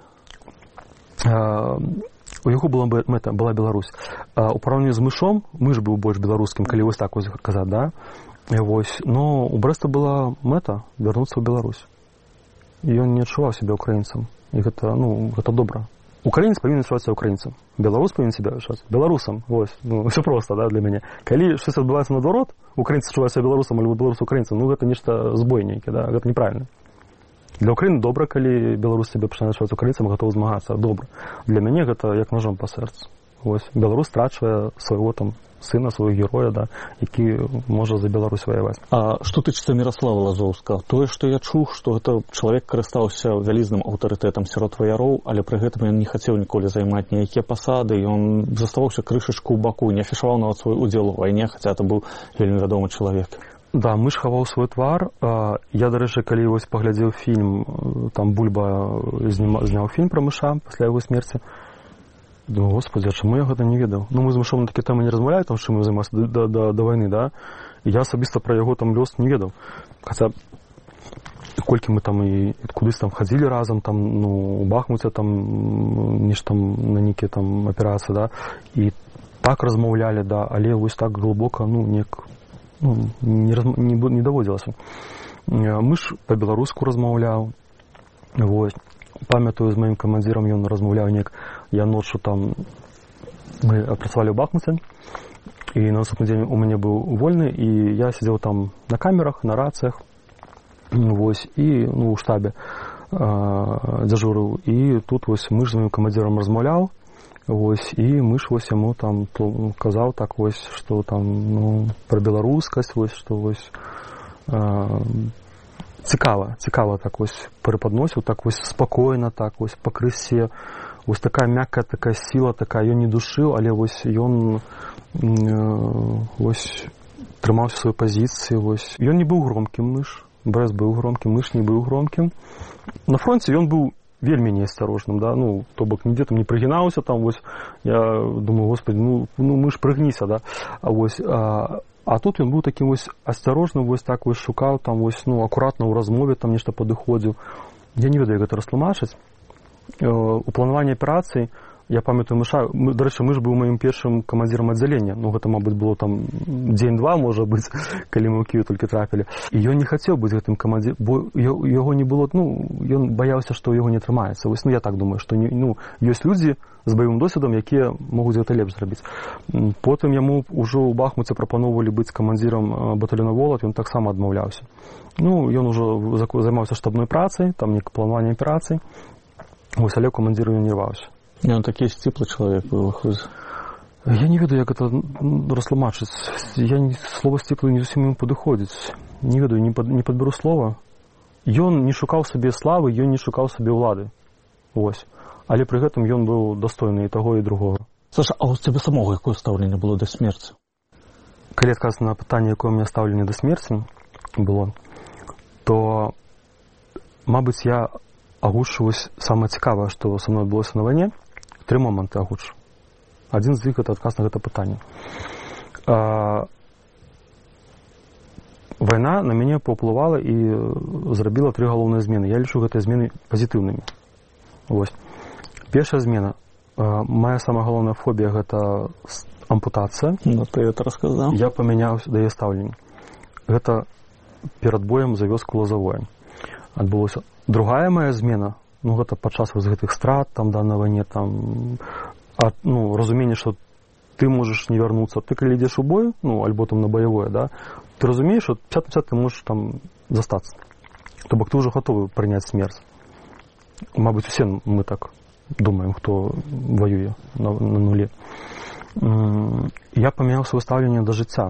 У яго была мэта, была Беларусь. У параўнанні з Мышом, Мыш быў больш беларускім, калі вось так вось казаць, да? Вось. Но у Брэста была мэта вярнуцца ў Беларусь. І ён не адчуваў сябе украінцам. І гэта, ну, гэта добра. Украінец павінен адчуваць сябе украінцам. Беларус павінен сябе адчуваць беларусам. Вось. Ну, ўсё проста, да, для мяне. Калі щось адбываецца наадварот, украінец адчувае сябе беларусам, альбо беларус украінцам, ну, гэта нешта збой нейкі, да, гэта неправільна. Для Украіны добра, калі беларус сябе пачынае адчуваць украінцам, гатовы змагацца. Добра. Для мяне гэта як ножом па сэрцу. Вось. Беларус страчвае свайго там сына, свайго героя, да, які можа за Беларусь ваяваць. А што тычыцца Міраслава Лазоўскага? Тое, што я чуў, што гэта чалавек карыстаўся вялізным аўтарытэтам сярод ваяроў, але пры гэтым ён не хацеў ніколі займаць ніякія пасады, ён заставаўся крышачку ў баку, не афішаваў нават свой удзел у вайне, хаця это быў вельмі вядомы чалавек. Да, Мыш хаваў свой твар. Я, дарэчы, калі вось паглядзеў фільм, там Бульба зняў фільм пра Мыша пасля яго смерці, думаю, господи, а чаму я гэта не ведаў? Ну, мы з Мышом на такія тэмы не размаўлялі, там, чым мы займалися да вайны, да? І я асабіста пра яго там лёс не ведаў. Хаця, колькі мы там і кудысь там хадзілі разам, там, ну, у Бахмуце там, нешта там на нейкія там аперацыі, да? І так размаўлялі, да, але вось так глыбока, ну, ну, не даводзілася. Мыш па-беларуску размаўляў, вось. Памятаю, з маім камандзірам ён размаўляў неяк, я ноччу там, мы працавалі ў Бахмуце, і на наступны дзень у мяне быў вольны, і я сидзеў там на камерах, на рацыях, вось, і, ну, у штабе дзяжурыў, і тут вось Мыш з маім камандзірам размаўляў, вось, і Мыш вось яму там казаў так вось, што там, ну, пра беларускасць, вось, што вось цікава так вось преподносіў, так вось спакойна, так вось па крысе, вось такая мяккая, такая сіла, такая, ён не душыў, але вось ён вось трымаўся сваёй пазіцыі, вось. Ён не быў громкім, Мыш, Брэст быў громкім, Мыш не быў громкім. На фронце ён быў вельмі неасцярожным, да, ну, то бок нідзе там не прыгінаўся, там вось, я думаю, господи, ну Мыш, прыгніся, да, а вось, а тут ён быў такім вось асцярожным, вось так вось шукаў, там вось, ну, акуратна ў размове там нешта падыходзіў. Я не ведаю, як гэта растлумачыць. У планаванні аперацыі, я памятаю Мыша, дарэчы, Мыш быў маім першым камандзірам аддзялення, ну, гэта, мабыць, было там дзень-два, можа быць, калі мы ў Кіеў толькі трапілі. І ён не хацеў быць гэтым камандзірам, бо яго не было, ну, ён баяўся, што яго не атрымаецца. Вось, ну, я так думаю, што, ну, ёсць людзі з баявым досведам, якія могуць гэта лепш зрабіць. Потым яму ўжо ў Бахмуце прапаноўвалі быць камандзірам батальёна «Волат», ён таксама адмаўляўся. Ну, ён ужо займаўся штабной працай, там неяк планаванне аперацый, вось, але камандзірам ён не рваўся. Ён такі сціплы чалавек быў. Я не ведаю, як гэта растлумачыць. Слова сціплы не зусім ім падыходзіць. Не ведаю, не падберу слова. Ён не шукаў сабе славы, ён не шукаў сабе ўлады. Вось. Але пры гэтым ён быў дастойны і таго, і другога. Саша, а у цябе самога якое стаўленне было да смерці? Калі адказаць на пытанне, якое у мяне стаўленне да смерці было, то, мабыць, я агучу самае цікавае, што са мной адбылося на вайне. 3 моманты агучу. Адзін з іх — гэта адказ на гэта пытанне. Вайна на мяне паўплывала і зрабіла 3 галоўныя змены. Я лічу гэтыя змены пазітыўнымі. Вось. Першая змена. Моя самая галоўная фобія — гэта ампутацыя. Ну, ты это рассказал. Я памяняў да яе стаўленне. Гэта перад боем за вёску Лазавое адбылося. Другая моя змена, гэта падчас вось гэтых страт там да на вайне, там разуменне, што ты можаш не вярнуцца. Ты калі ідзеш у бой, альбо там на баявое, да, ты разумееш, што 50-50 ты можаш там застацца. То бок ты ўжо гатовы прыняць смерць. Мабыць, усе мы так думаем, хто воюе на нуле. Я памяняў сваё стаўленне да жыцця.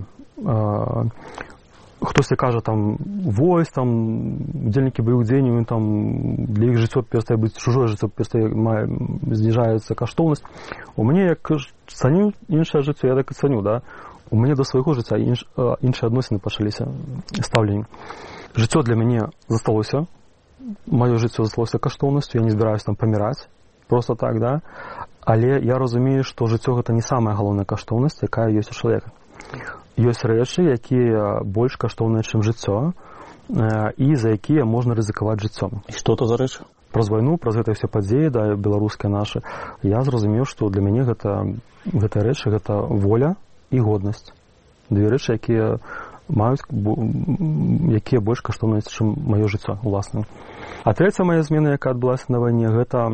Хтосьці кажа, там, войс, там, удзельнікі баявых дзеянняў, там, для іх жыццё перастае быць, чужое жыццё перастае, зніжаецца каштоўнасць. У мяне, як цаню іншае жыццё, я так і цаню, да? У мяне да свайго жыцця іншыя адносіны пачаліся, стаўленні. Жыццё для мяне засталося, маё жыццё засталося каштоўнасцю, я не збіраюсь там паміраць, просто так, да? Але я разумею, што жыццё — гэта не самая галоўная каштоўнасць, якая ёсць у чалавека. Ёсць рэчы, якія больш каштоўныя, чым жыццё, і за якія можна рызыкаваць жыццём. І што то за рэч? Праз вайну, праз гэтыя ўсе падзеі, да, беларускія нашы, я зразумеў, што для мяне гэтыя рэчы — гэта воля і годнасць. 2 рэчы, якія маюць, якія больш каштоўныя, чым маё жыццё уласнае. А трэця моя змена, якая адбылася на вайне, гэта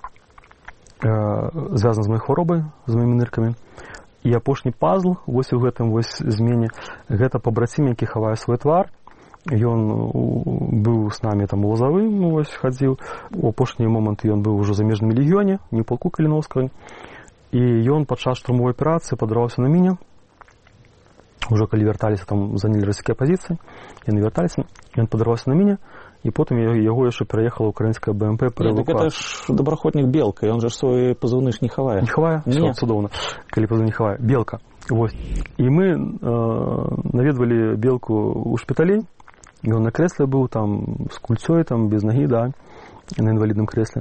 звязана з маёй хваробай, з маімі ныркамі. І апошні пазл вось у гэтым вось змене — гэта пабрацім, які хавае свой твар. Ён быў з намі там у Лазавы, вось хадзіў. У апошні момант ён быў ужо ў замежным легіёне, не ў палку Каліноўскага. І ён падчас штурмовай аперацыі падарваўся на міне. Ужо калі вярталіся, там занялі расійскія пазіцыі, яны вярталіся, ён падарваўся на міне, і потым яго яшчэ пераехала ўкраінская БМП пры эвакуацыі. Так гэта ж добраахвотнік Белка, ён жа свой пазыўны ж не хавае. Не хавае? Все, цудоўна. Калі пазыўны не хавае. Белка. Вось. І мы наведвалі Белку ў шпіталі. Ён на крэсле быў, там, з кульцой, там, без нагі, да, на інвалідным крэсле.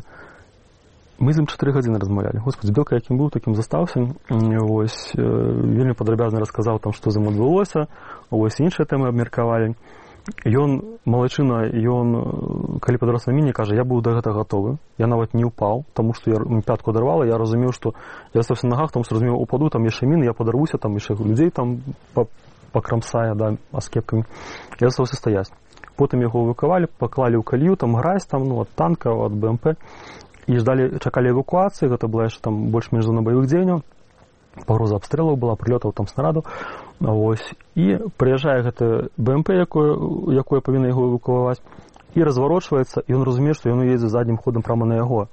Мы з ім 4 гадзіны размаўлялі. Господи, Белка, якім быў, такім застаўся. Вось, вельмі падрабязна расказаў, там, што з ім адбылося. Вось, іншыя тэмы абмеркавалі. Ён, малайчына, калі падарваўся на міне, кажа, я быў да гэтага гатовы. Я нават не ўпаў, таму што я пятку адарвала, я разумеў, што я застаўся на нагах, таму што разумеў, упаду, там яшчэ міны, я падарвуся, там яшчэ людзей там пакрамсае, да, аскепкамі. Я застаўся стаяць. Потым яго эвакуавалі, паклалі ў калью, там гразь, там, ад танка, ад БМП. І чакалі эвакуацыі, гэта была яшчэ там больш-менш зона баявых дзеянняў. Пагроза абстрэлаў была, прылётаў там снарадаў. Вось. І прыязджае гэта БМП, якое павінна яго эвакуаваць, і разварочваецца, і ён разумее, што ён едзе заднім ходам прама на яго.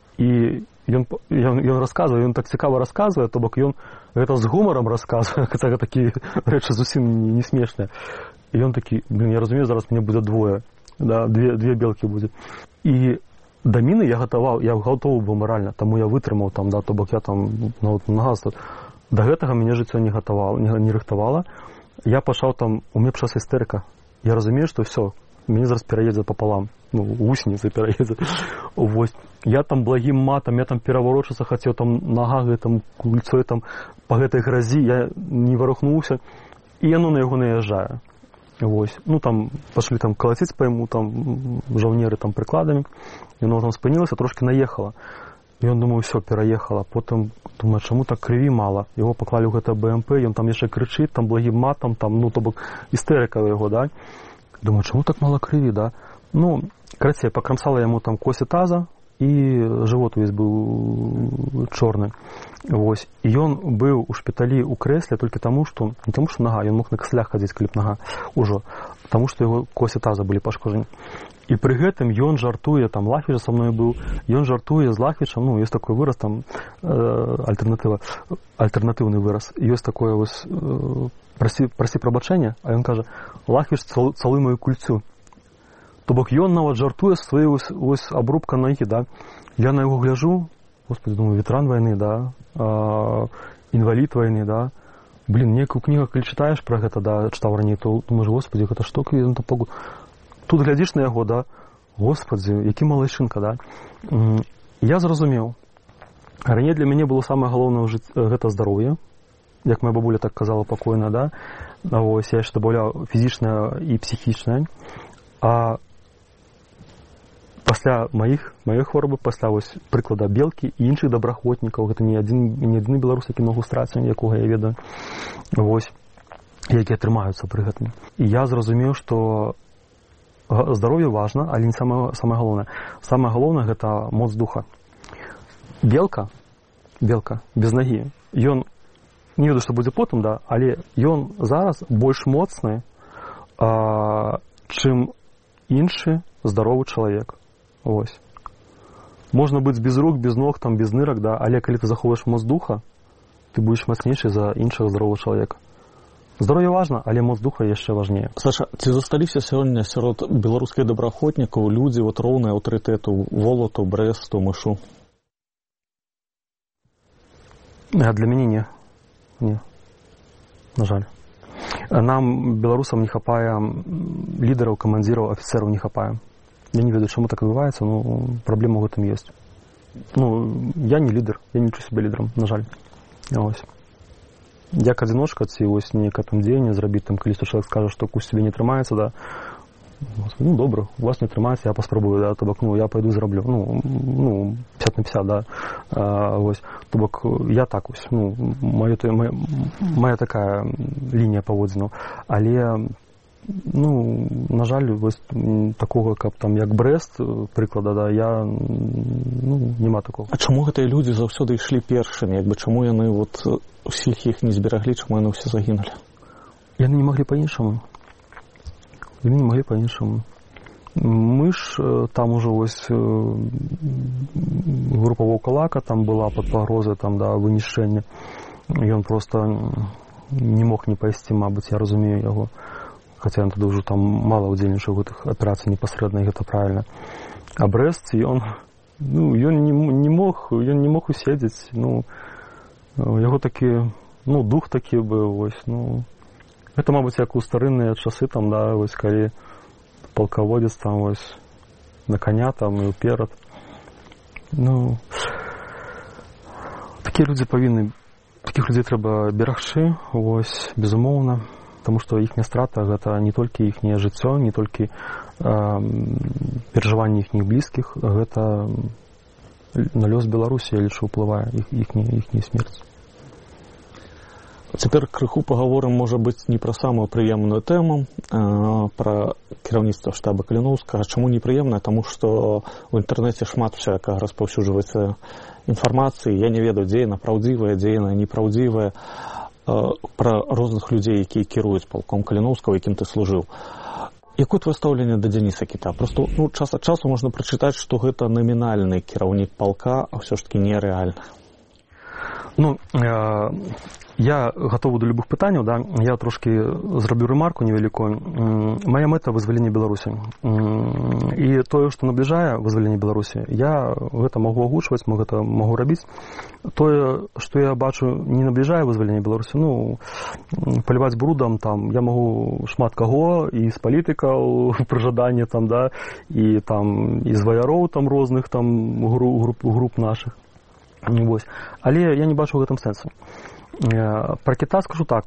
І ён расказвае, ён так цікава расказвае, то бок ён гэта з гумарам расказвае, хаця такія рэчы зусім не смешныя. І ён такі, я разумею, зараз мне будзе 2, да, 2 белкі будзе. І да міны я гатовы быў маральна, таму я вытрымаў там, да, то бок я там нават на газ. Да гэтага мяне жыццё не рыхтавала. Я пачаў там, у мяне пачалася істэрыка. Я разумею, што ўсё, мяне зараз пераедзе папалам, гусеніца пераедзе. Вось. Я там благім матам, я там пераварочацца хацеў, там нага гэтым кульцой там па гэтай гразі, я не варухнуўся, і яно на яго наязджае. Вось. Там пашлі там калаціць па яму, там жаўнеры там прыкладамі. Яно там спынілася, трошкі наехала. Ён, думаю, ўсё, пераехала. Потым, думаю, чаму так крыві мала? Яго паклалі ў гэта БМП, ён там яшчэ крычыць, там благім матам, там, то бок, істэрыка яго, да? Думаю, чаму так мала крыві, да? Карацей, пакрамсала яму там косі таза, і жывот увесь быў чорны. Вось. І ён быў у шпіталі ў крэсле толькі таму, што, не таму, што нага, ён мог на каслях хадзіць, калі б нага ўжо, таму, што яго косі таза былі пашкоджаны. І пры гэтым ён жартуе, там Лахвіч са мной быў, ён жартуе з Лахвічам, ёсць такой выраз, там альтэрнатыўны выраз, ёсць такое вось прасі прабачэння, а ён кажа, Лахвіч, цалуй маю кульцу. То бок ён нават жартуе з сваёй вось абрубка нагі, да. Я на яго гляжу, господи, думаю, ветэран вайны, да, інвалід вайны, да. Некую кнігу, калі чытаеш пра гэта, да, чытаў раней, то думаеш, господи, гэта што, ён там погу... Тут глядзіш на яго, да, господи, які малайчынка, да. Я зразумеў, Раней для мяне было самае галоўнае гэта здароўе, як моя бабуля так казала пакойна, да? Вось, я яшчэ дабаўляў фізічнае і псіхічнае. А пасля маёй хваробы, пасля вось прыклада Белкі і іншых добраахвотнікаў, гэта не адзіны беларус, які ногу страціў, якога я ведаю, вось, якія трымаюцца пры гэтым. І я зразумеў, што здароўе важна, але не самае галоўнае. Самае галоўнае гэта моц духа. Белка без нагі, ён не ведаю, што будзе потым, да, але ён зараз больш моцны, чым іншы здаровы чалавек. Вось. Можна быць без рук, без ног, там, без нырак, да, але калі ты захоўваеш моц духа, ты будзеш мацнейшы за іншага здаровага чалавека. Здароўе важна, але моц духа яшчэ важнее. Саша, ці засталіся сёння сярод беларускіх добраахвотнікаў людзі вот роўныя аўтарытэту Волату, Брэсту, Мышу? Для мяне не. Не. На жаль. Нам, беларусам, не хапае лідараў, камандзіраў, афіцэраў не хапае. Я не ведаю, чаму так адбываецца, но праблема ў гэтым ёсць. Ну, я не лідар, я не лічу сябе лідарам, на жаль. Ось. Як адзіночка, ці вось нейкае там дзеянне зрабіць, там, калі чалавек скажа, што кусь сябе не трымаецца, да, ну, добра, у вас не трымаецца, я паспрабую, да, то бок, ну, я пайду зраблю, ну, 50 на 50, да, вось, то бок, я так вось, ну, моя такая лінія паводзінаў, але, ну, на жаль, вось, такога, каб там, як Брэст, прыклада, да, я, ну, няма такога. А чаму гэтыя людзі заўсёды ішлі першымі, як бы, чаму яны, вот, усіх іх не збераглі, чаму яны ўсе загінулі? Яны не маглі па-іншаму. Яны не маглі па-іншаму. Мы ж там ужо вось група Ваўкалака там была пад пагрозай там, да, вынішчэння. Ён проста не мог не пайсці, мабыць, я разумею яго. Хаця ён тады ўжо там мала ўдзельнічаў у гэтых аперацый непасрэдна, і гэта правільна. А Брэст, ён не мог уседзець, ну, яго такі, ну, дух такі быў, вось, ну. Гэта, мабыць, як у старынныя часы, там, да, вось, калі палкаводзец, там, вось, на коня, там, і ўперад. Ну, такія людзі павінны, такіх людзей трэба берагчы, вось, безумоўна, таму што іхняя страта, гэта не толькі іхняе жыццё, не толькі перажыванне іхніх блізкіх, гэта на лёс Беларусі, я лічу, уплывае іхняя смерць. Цяпер крыху пагаворым, можа быць, не пра самую прыемную тэму, пра кіраўніцтва штаба Каліноўскага. Чаму непрыемная? Таму што ў інтэрнэце шмат всякага распаўсюджваецца інфармацыі. Я не ведаю, дзе яна праўдзівая, дзе яна непраўдзівая, пра розных людзей, якія кіруюць палком Каліноўскага, якім ты служыў. Якое твоё стаўленне да Дзяніса Кіта? Просто, ну, час ад часу можна прачытаць, што гэта намінальны кіраўнік палка, а ўсё ж такі нерэальна. Ну, я гатовы да любых пытанняў, да? Я трошкі зраблю рэмарку невялікую. Мая мэта — вызваленне Беларусі. І тое, што набліжае вызваленне Беларусі, я гэта магу агучваць, гэта магу рабіць. Тое, што я бачу, не набліжае вызваленне Беларусі, ну, паліваць брудам, там, я магу шмат каго, і з палітыкаў пры жаданні, там, да, і там, і з ваяроў, там, розных, там, груп нашых. Вось. Але я не бачу ў гэтым сэнсу. Пра Кіта скажу так.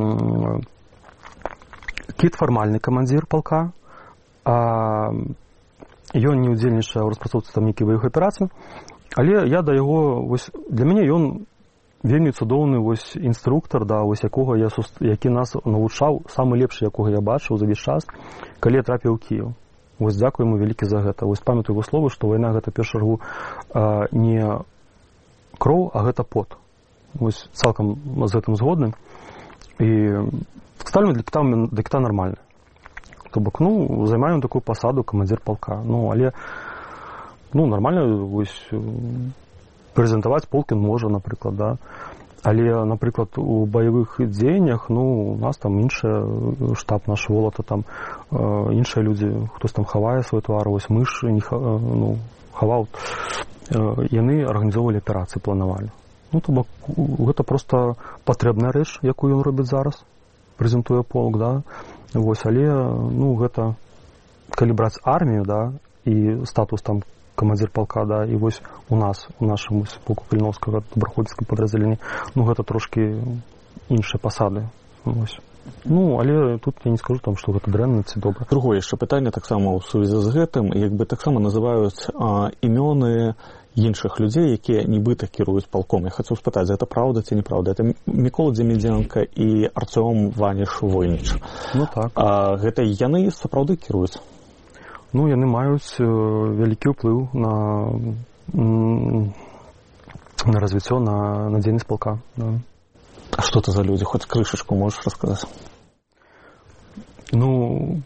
Кіт фармальны камандзір палка, ён не ўдзельнічае ў распрацоўцы там нейкіх баявых аперацый, але я да яго, вось, для мяне ён вельмі цудоўны, вось, інструктар, да, вось, які нас навучаў, самы лепшы, якога я бачыў за весь час, калі я трапіў у Кіеў. Вось, дзякуй яму вялікі за гэта. Вось, памятаю яго словы, што вайна — гэта, першую чаргу, не кроў, а гэта пот. Вось, цалкам з гэтым згодны. І стаўленне для Кіта нармальна. То бок, ну, займаем такую пасаду камандзір палка. Ну, але, ну, нармальна, вось, прэзентаваць полк ён можа, напрыклад, да. Але, напрыклад, у баявых дзеяннях, ну, у нас там іншы штаб наш Волата, там іншыя людзі, хтось там хавае свой твар, вось Мыш не хаваў. Яны арганізоўвалі аперацыі, планавалі. Ну, то бок, гэта проста патрэбная рэч, якую ён робіць зараз, прэзентуе полк, да. Вось, але, ну, гэта, калі браць армію, да, і статус там камандзір палка, да, і вось у нас, у нашым полку Каліновскага добраахвотніцкага падраздзялення, ну, гэта трошкі іншыя пасады. Вось. Ну, але тут я не скажу, там, што гэта дрэнна ці добра. Другое яшчэ пытанне таксама ў сувязі з гэтым, як бы таксама называюць імёны іншых людзей, якія нібыта кіруюць палком. Я хацеў спытаць, гэта праўда ці неправда? Это Мікола Дземідзенка і Артём Ваніш-Войніч. Ну так. Гэта яны сапраўды кіруюць? Ну, яны маюць вялікі ўплыў на развіццё, на дзейнасць палка. Да. А што это за людзі? Хоць крышачку можаш расказаць? Ну,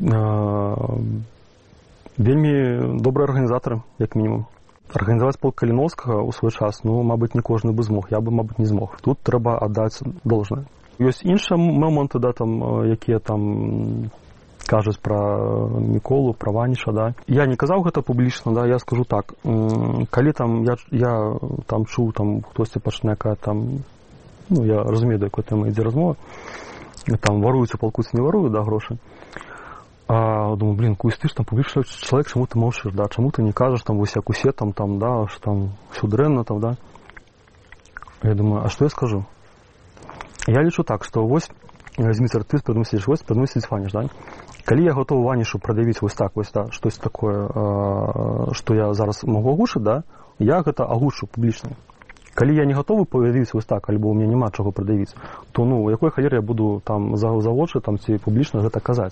вельмі добрыя арганізатары, як мінімум. Арганізаваць полк Каліновскага ў свой час, ну, мабыць, не кожны бы змог, я бы, мабыць, не змог. Тут трэба аддаць должнае. Ёсць іншыя моманты, да, там, якія там кажуць пра Міколу, пра Ваніша, да. Я не казаў гэта публічна, да, я скажу так. Калі там я там чуў, там хтосьці пачне казаць, там, ну, я разумею, да якой тэмы ідзе размова, там варуюць у палку ці не варуюць, да, грошы. Думаю, блин, Кусь, ты ж там публічны чалавек, чаму ты маўчыш, да, чаму ты не кажаш, там, вось як усе, там, да, што там ўсё дрэнна, там, да. Я думаю, а што я скажу? Я лічу так, што вось, Зміцер, ты перад мной сидзіш, вось перад мной сидзіць Ваніш, да. Калі я гатовы Ванішу прад'явіць вось так, да, штось такое, што я зараз магу агучыць, да, я гэта агучу публічна. Калі я не гатовы павядзіць вось так, альбо ў мяне няма чаго прад'явіць, то, ну, якой халеры я буду там за вочы, там, ці публічна гэта казаць.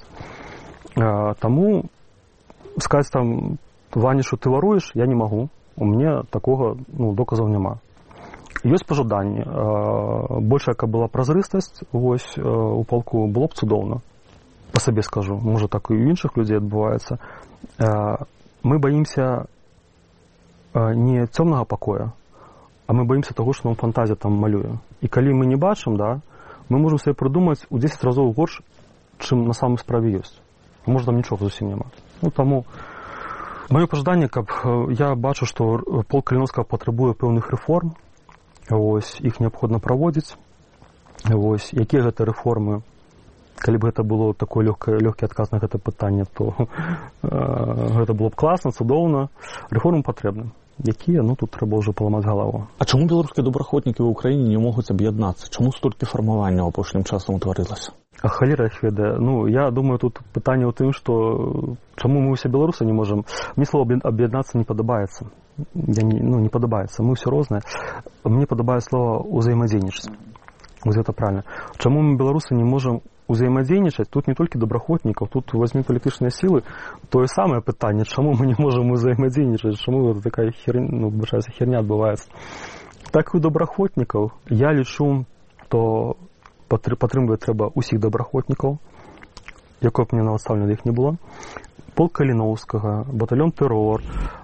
Таму сказаць там Ванішу ты варуеш, я не магу. У мяне такога, ну, доказаў няма. Ёсць пажаданне. Большая, каб была празрыстасць, вось у палку было б цудоўна. Па сабе скажу, можа так і ў іншых людзей адбываецца. Мы баімся не цёмнага пакоя, а мы баімся таго, што нам фантазія там малюе. І калі мы не бачым, да, мы можам сабе прыдумаць у 10 разоў горш, чым на самой справе ёсць. Можа, там нічога зусім няма. Ну, таму маё пажаданне, каб я бачу, што полк Каліновскага патрабуе пэўных рэформ, вось, іх неабходна праводзіць, вось, якія гэта рэформы, калі б гэта было такой лёгкі адказ на гэта пытанне, то гэта было б класна, цудоўна. Рэформы патрэбны. Якія, ну, тут трэба ўжо паламаць галаву. А чаму беларускія добраахвотнікі ў Украіне не могуць аб'яднацца? Чаму столькі фармавання ў апошнім часам утварылася? А халера іх ведае. Ну, я думаю, тут пытанне ў тым, што чаму мы ўсе беларусы не можам... Мне слова аб'яднацца не падабаецца. Не падабаецца. Мы ўсе розныя. Мне падабае слова ўзаемадзейнічаць. Вось гэта правильно. Чаму мы, беларусы, не можам узаемадзейнічаць? Тут не толькі добраахвотнікаў, тут возьмі палітычныя сілы. Тое самае пытанне, чаму мы не можам узаемадзейнічаць? Чаму гэта такая херня адбываецца? Так і у добраахвотнікаў. Я лічу, што падтрымліваць трэба ўсіх добраахвотнікаў, якое б мне нават стаўлення да іх не было. Полк Каліновскага, батальён «Тэрор»,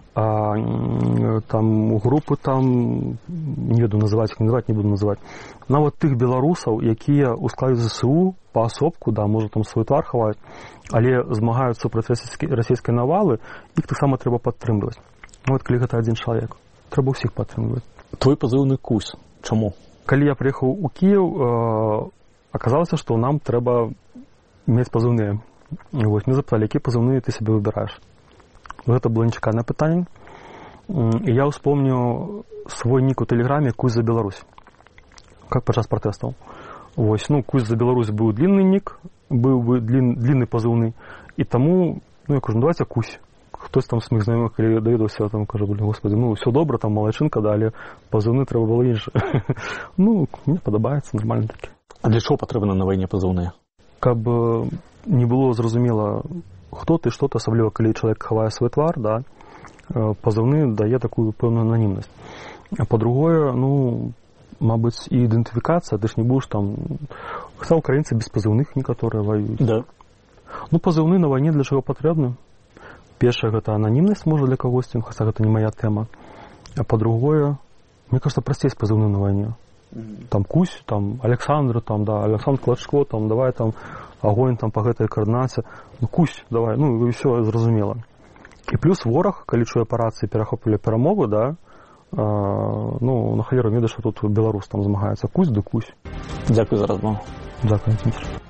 там групы там, не ведаю называць, іх называць не буду называць. Нават тых беларусаў, якія ў складзе ЗСУ паасобку, да, можа там свой твар хаваюць, але змагаюць супраць расійскай навалы, іх таксама трэба падтрымліваць. Нават калі гэта адзін чалавек, трэба ўсіх падтрымліваць. Твой пазыўны Кусь. Чаму? Калі я прыехаў у Кіеў, аказалася, што нам трэба мець пазыўныя. Вось, мне запыталі, якія пазыўныя ты сабе выбіраеш. Гэта было нечаканае пытанне. І я ўспомніў свой нік у Тэлеграме «Кусь за Беларусь», как падчас пратэстаў. Вось, ну, «Кусь за Беларусь» быў длинный нік, быў длинный пазыўны, і таму, ну, я кажу, ну, давайте Кусь. Хтось там з моїх знайомих, коли довідався, там каже, блін, господи, ну, все добре, там малайчинка, да, але позивні треба було інше. Ну, мені подобається, нормально таке. А для чого потрібно на війні позивні? Каб не було зрозуміло, хто ти, що ти, особливо, коли чоловік ховає свій твар, да, позивний дає таку певну анонімність. А по-друге, ну, мабуть, і ідентифікація, ти ж не будеш там... Хоча українці без позивних некоторые воюють. Да. Ну, позивні на війні для чого потрібні? Першае, гэта ананімнасць, можа, для кагосьці, хаця гэта не моя тэма. А по-другое, мне кажется, прасцей з пазыўны на вайне. Там Кусь, там Александр, там, да, Александр Клачко, там, давай, там, агонь, там, па гэтай каардынаце. Ну, Кусь, давай, ну, і ўсё зразумела. І плюс вораг, калі чуе па рацыі перахоплівае перамогу, да, ну, на халеру ведае, што тут беларус там змагаецца. Кусь ды Кусь. Дзякуй за размову. Дзякуй, Дмітрий.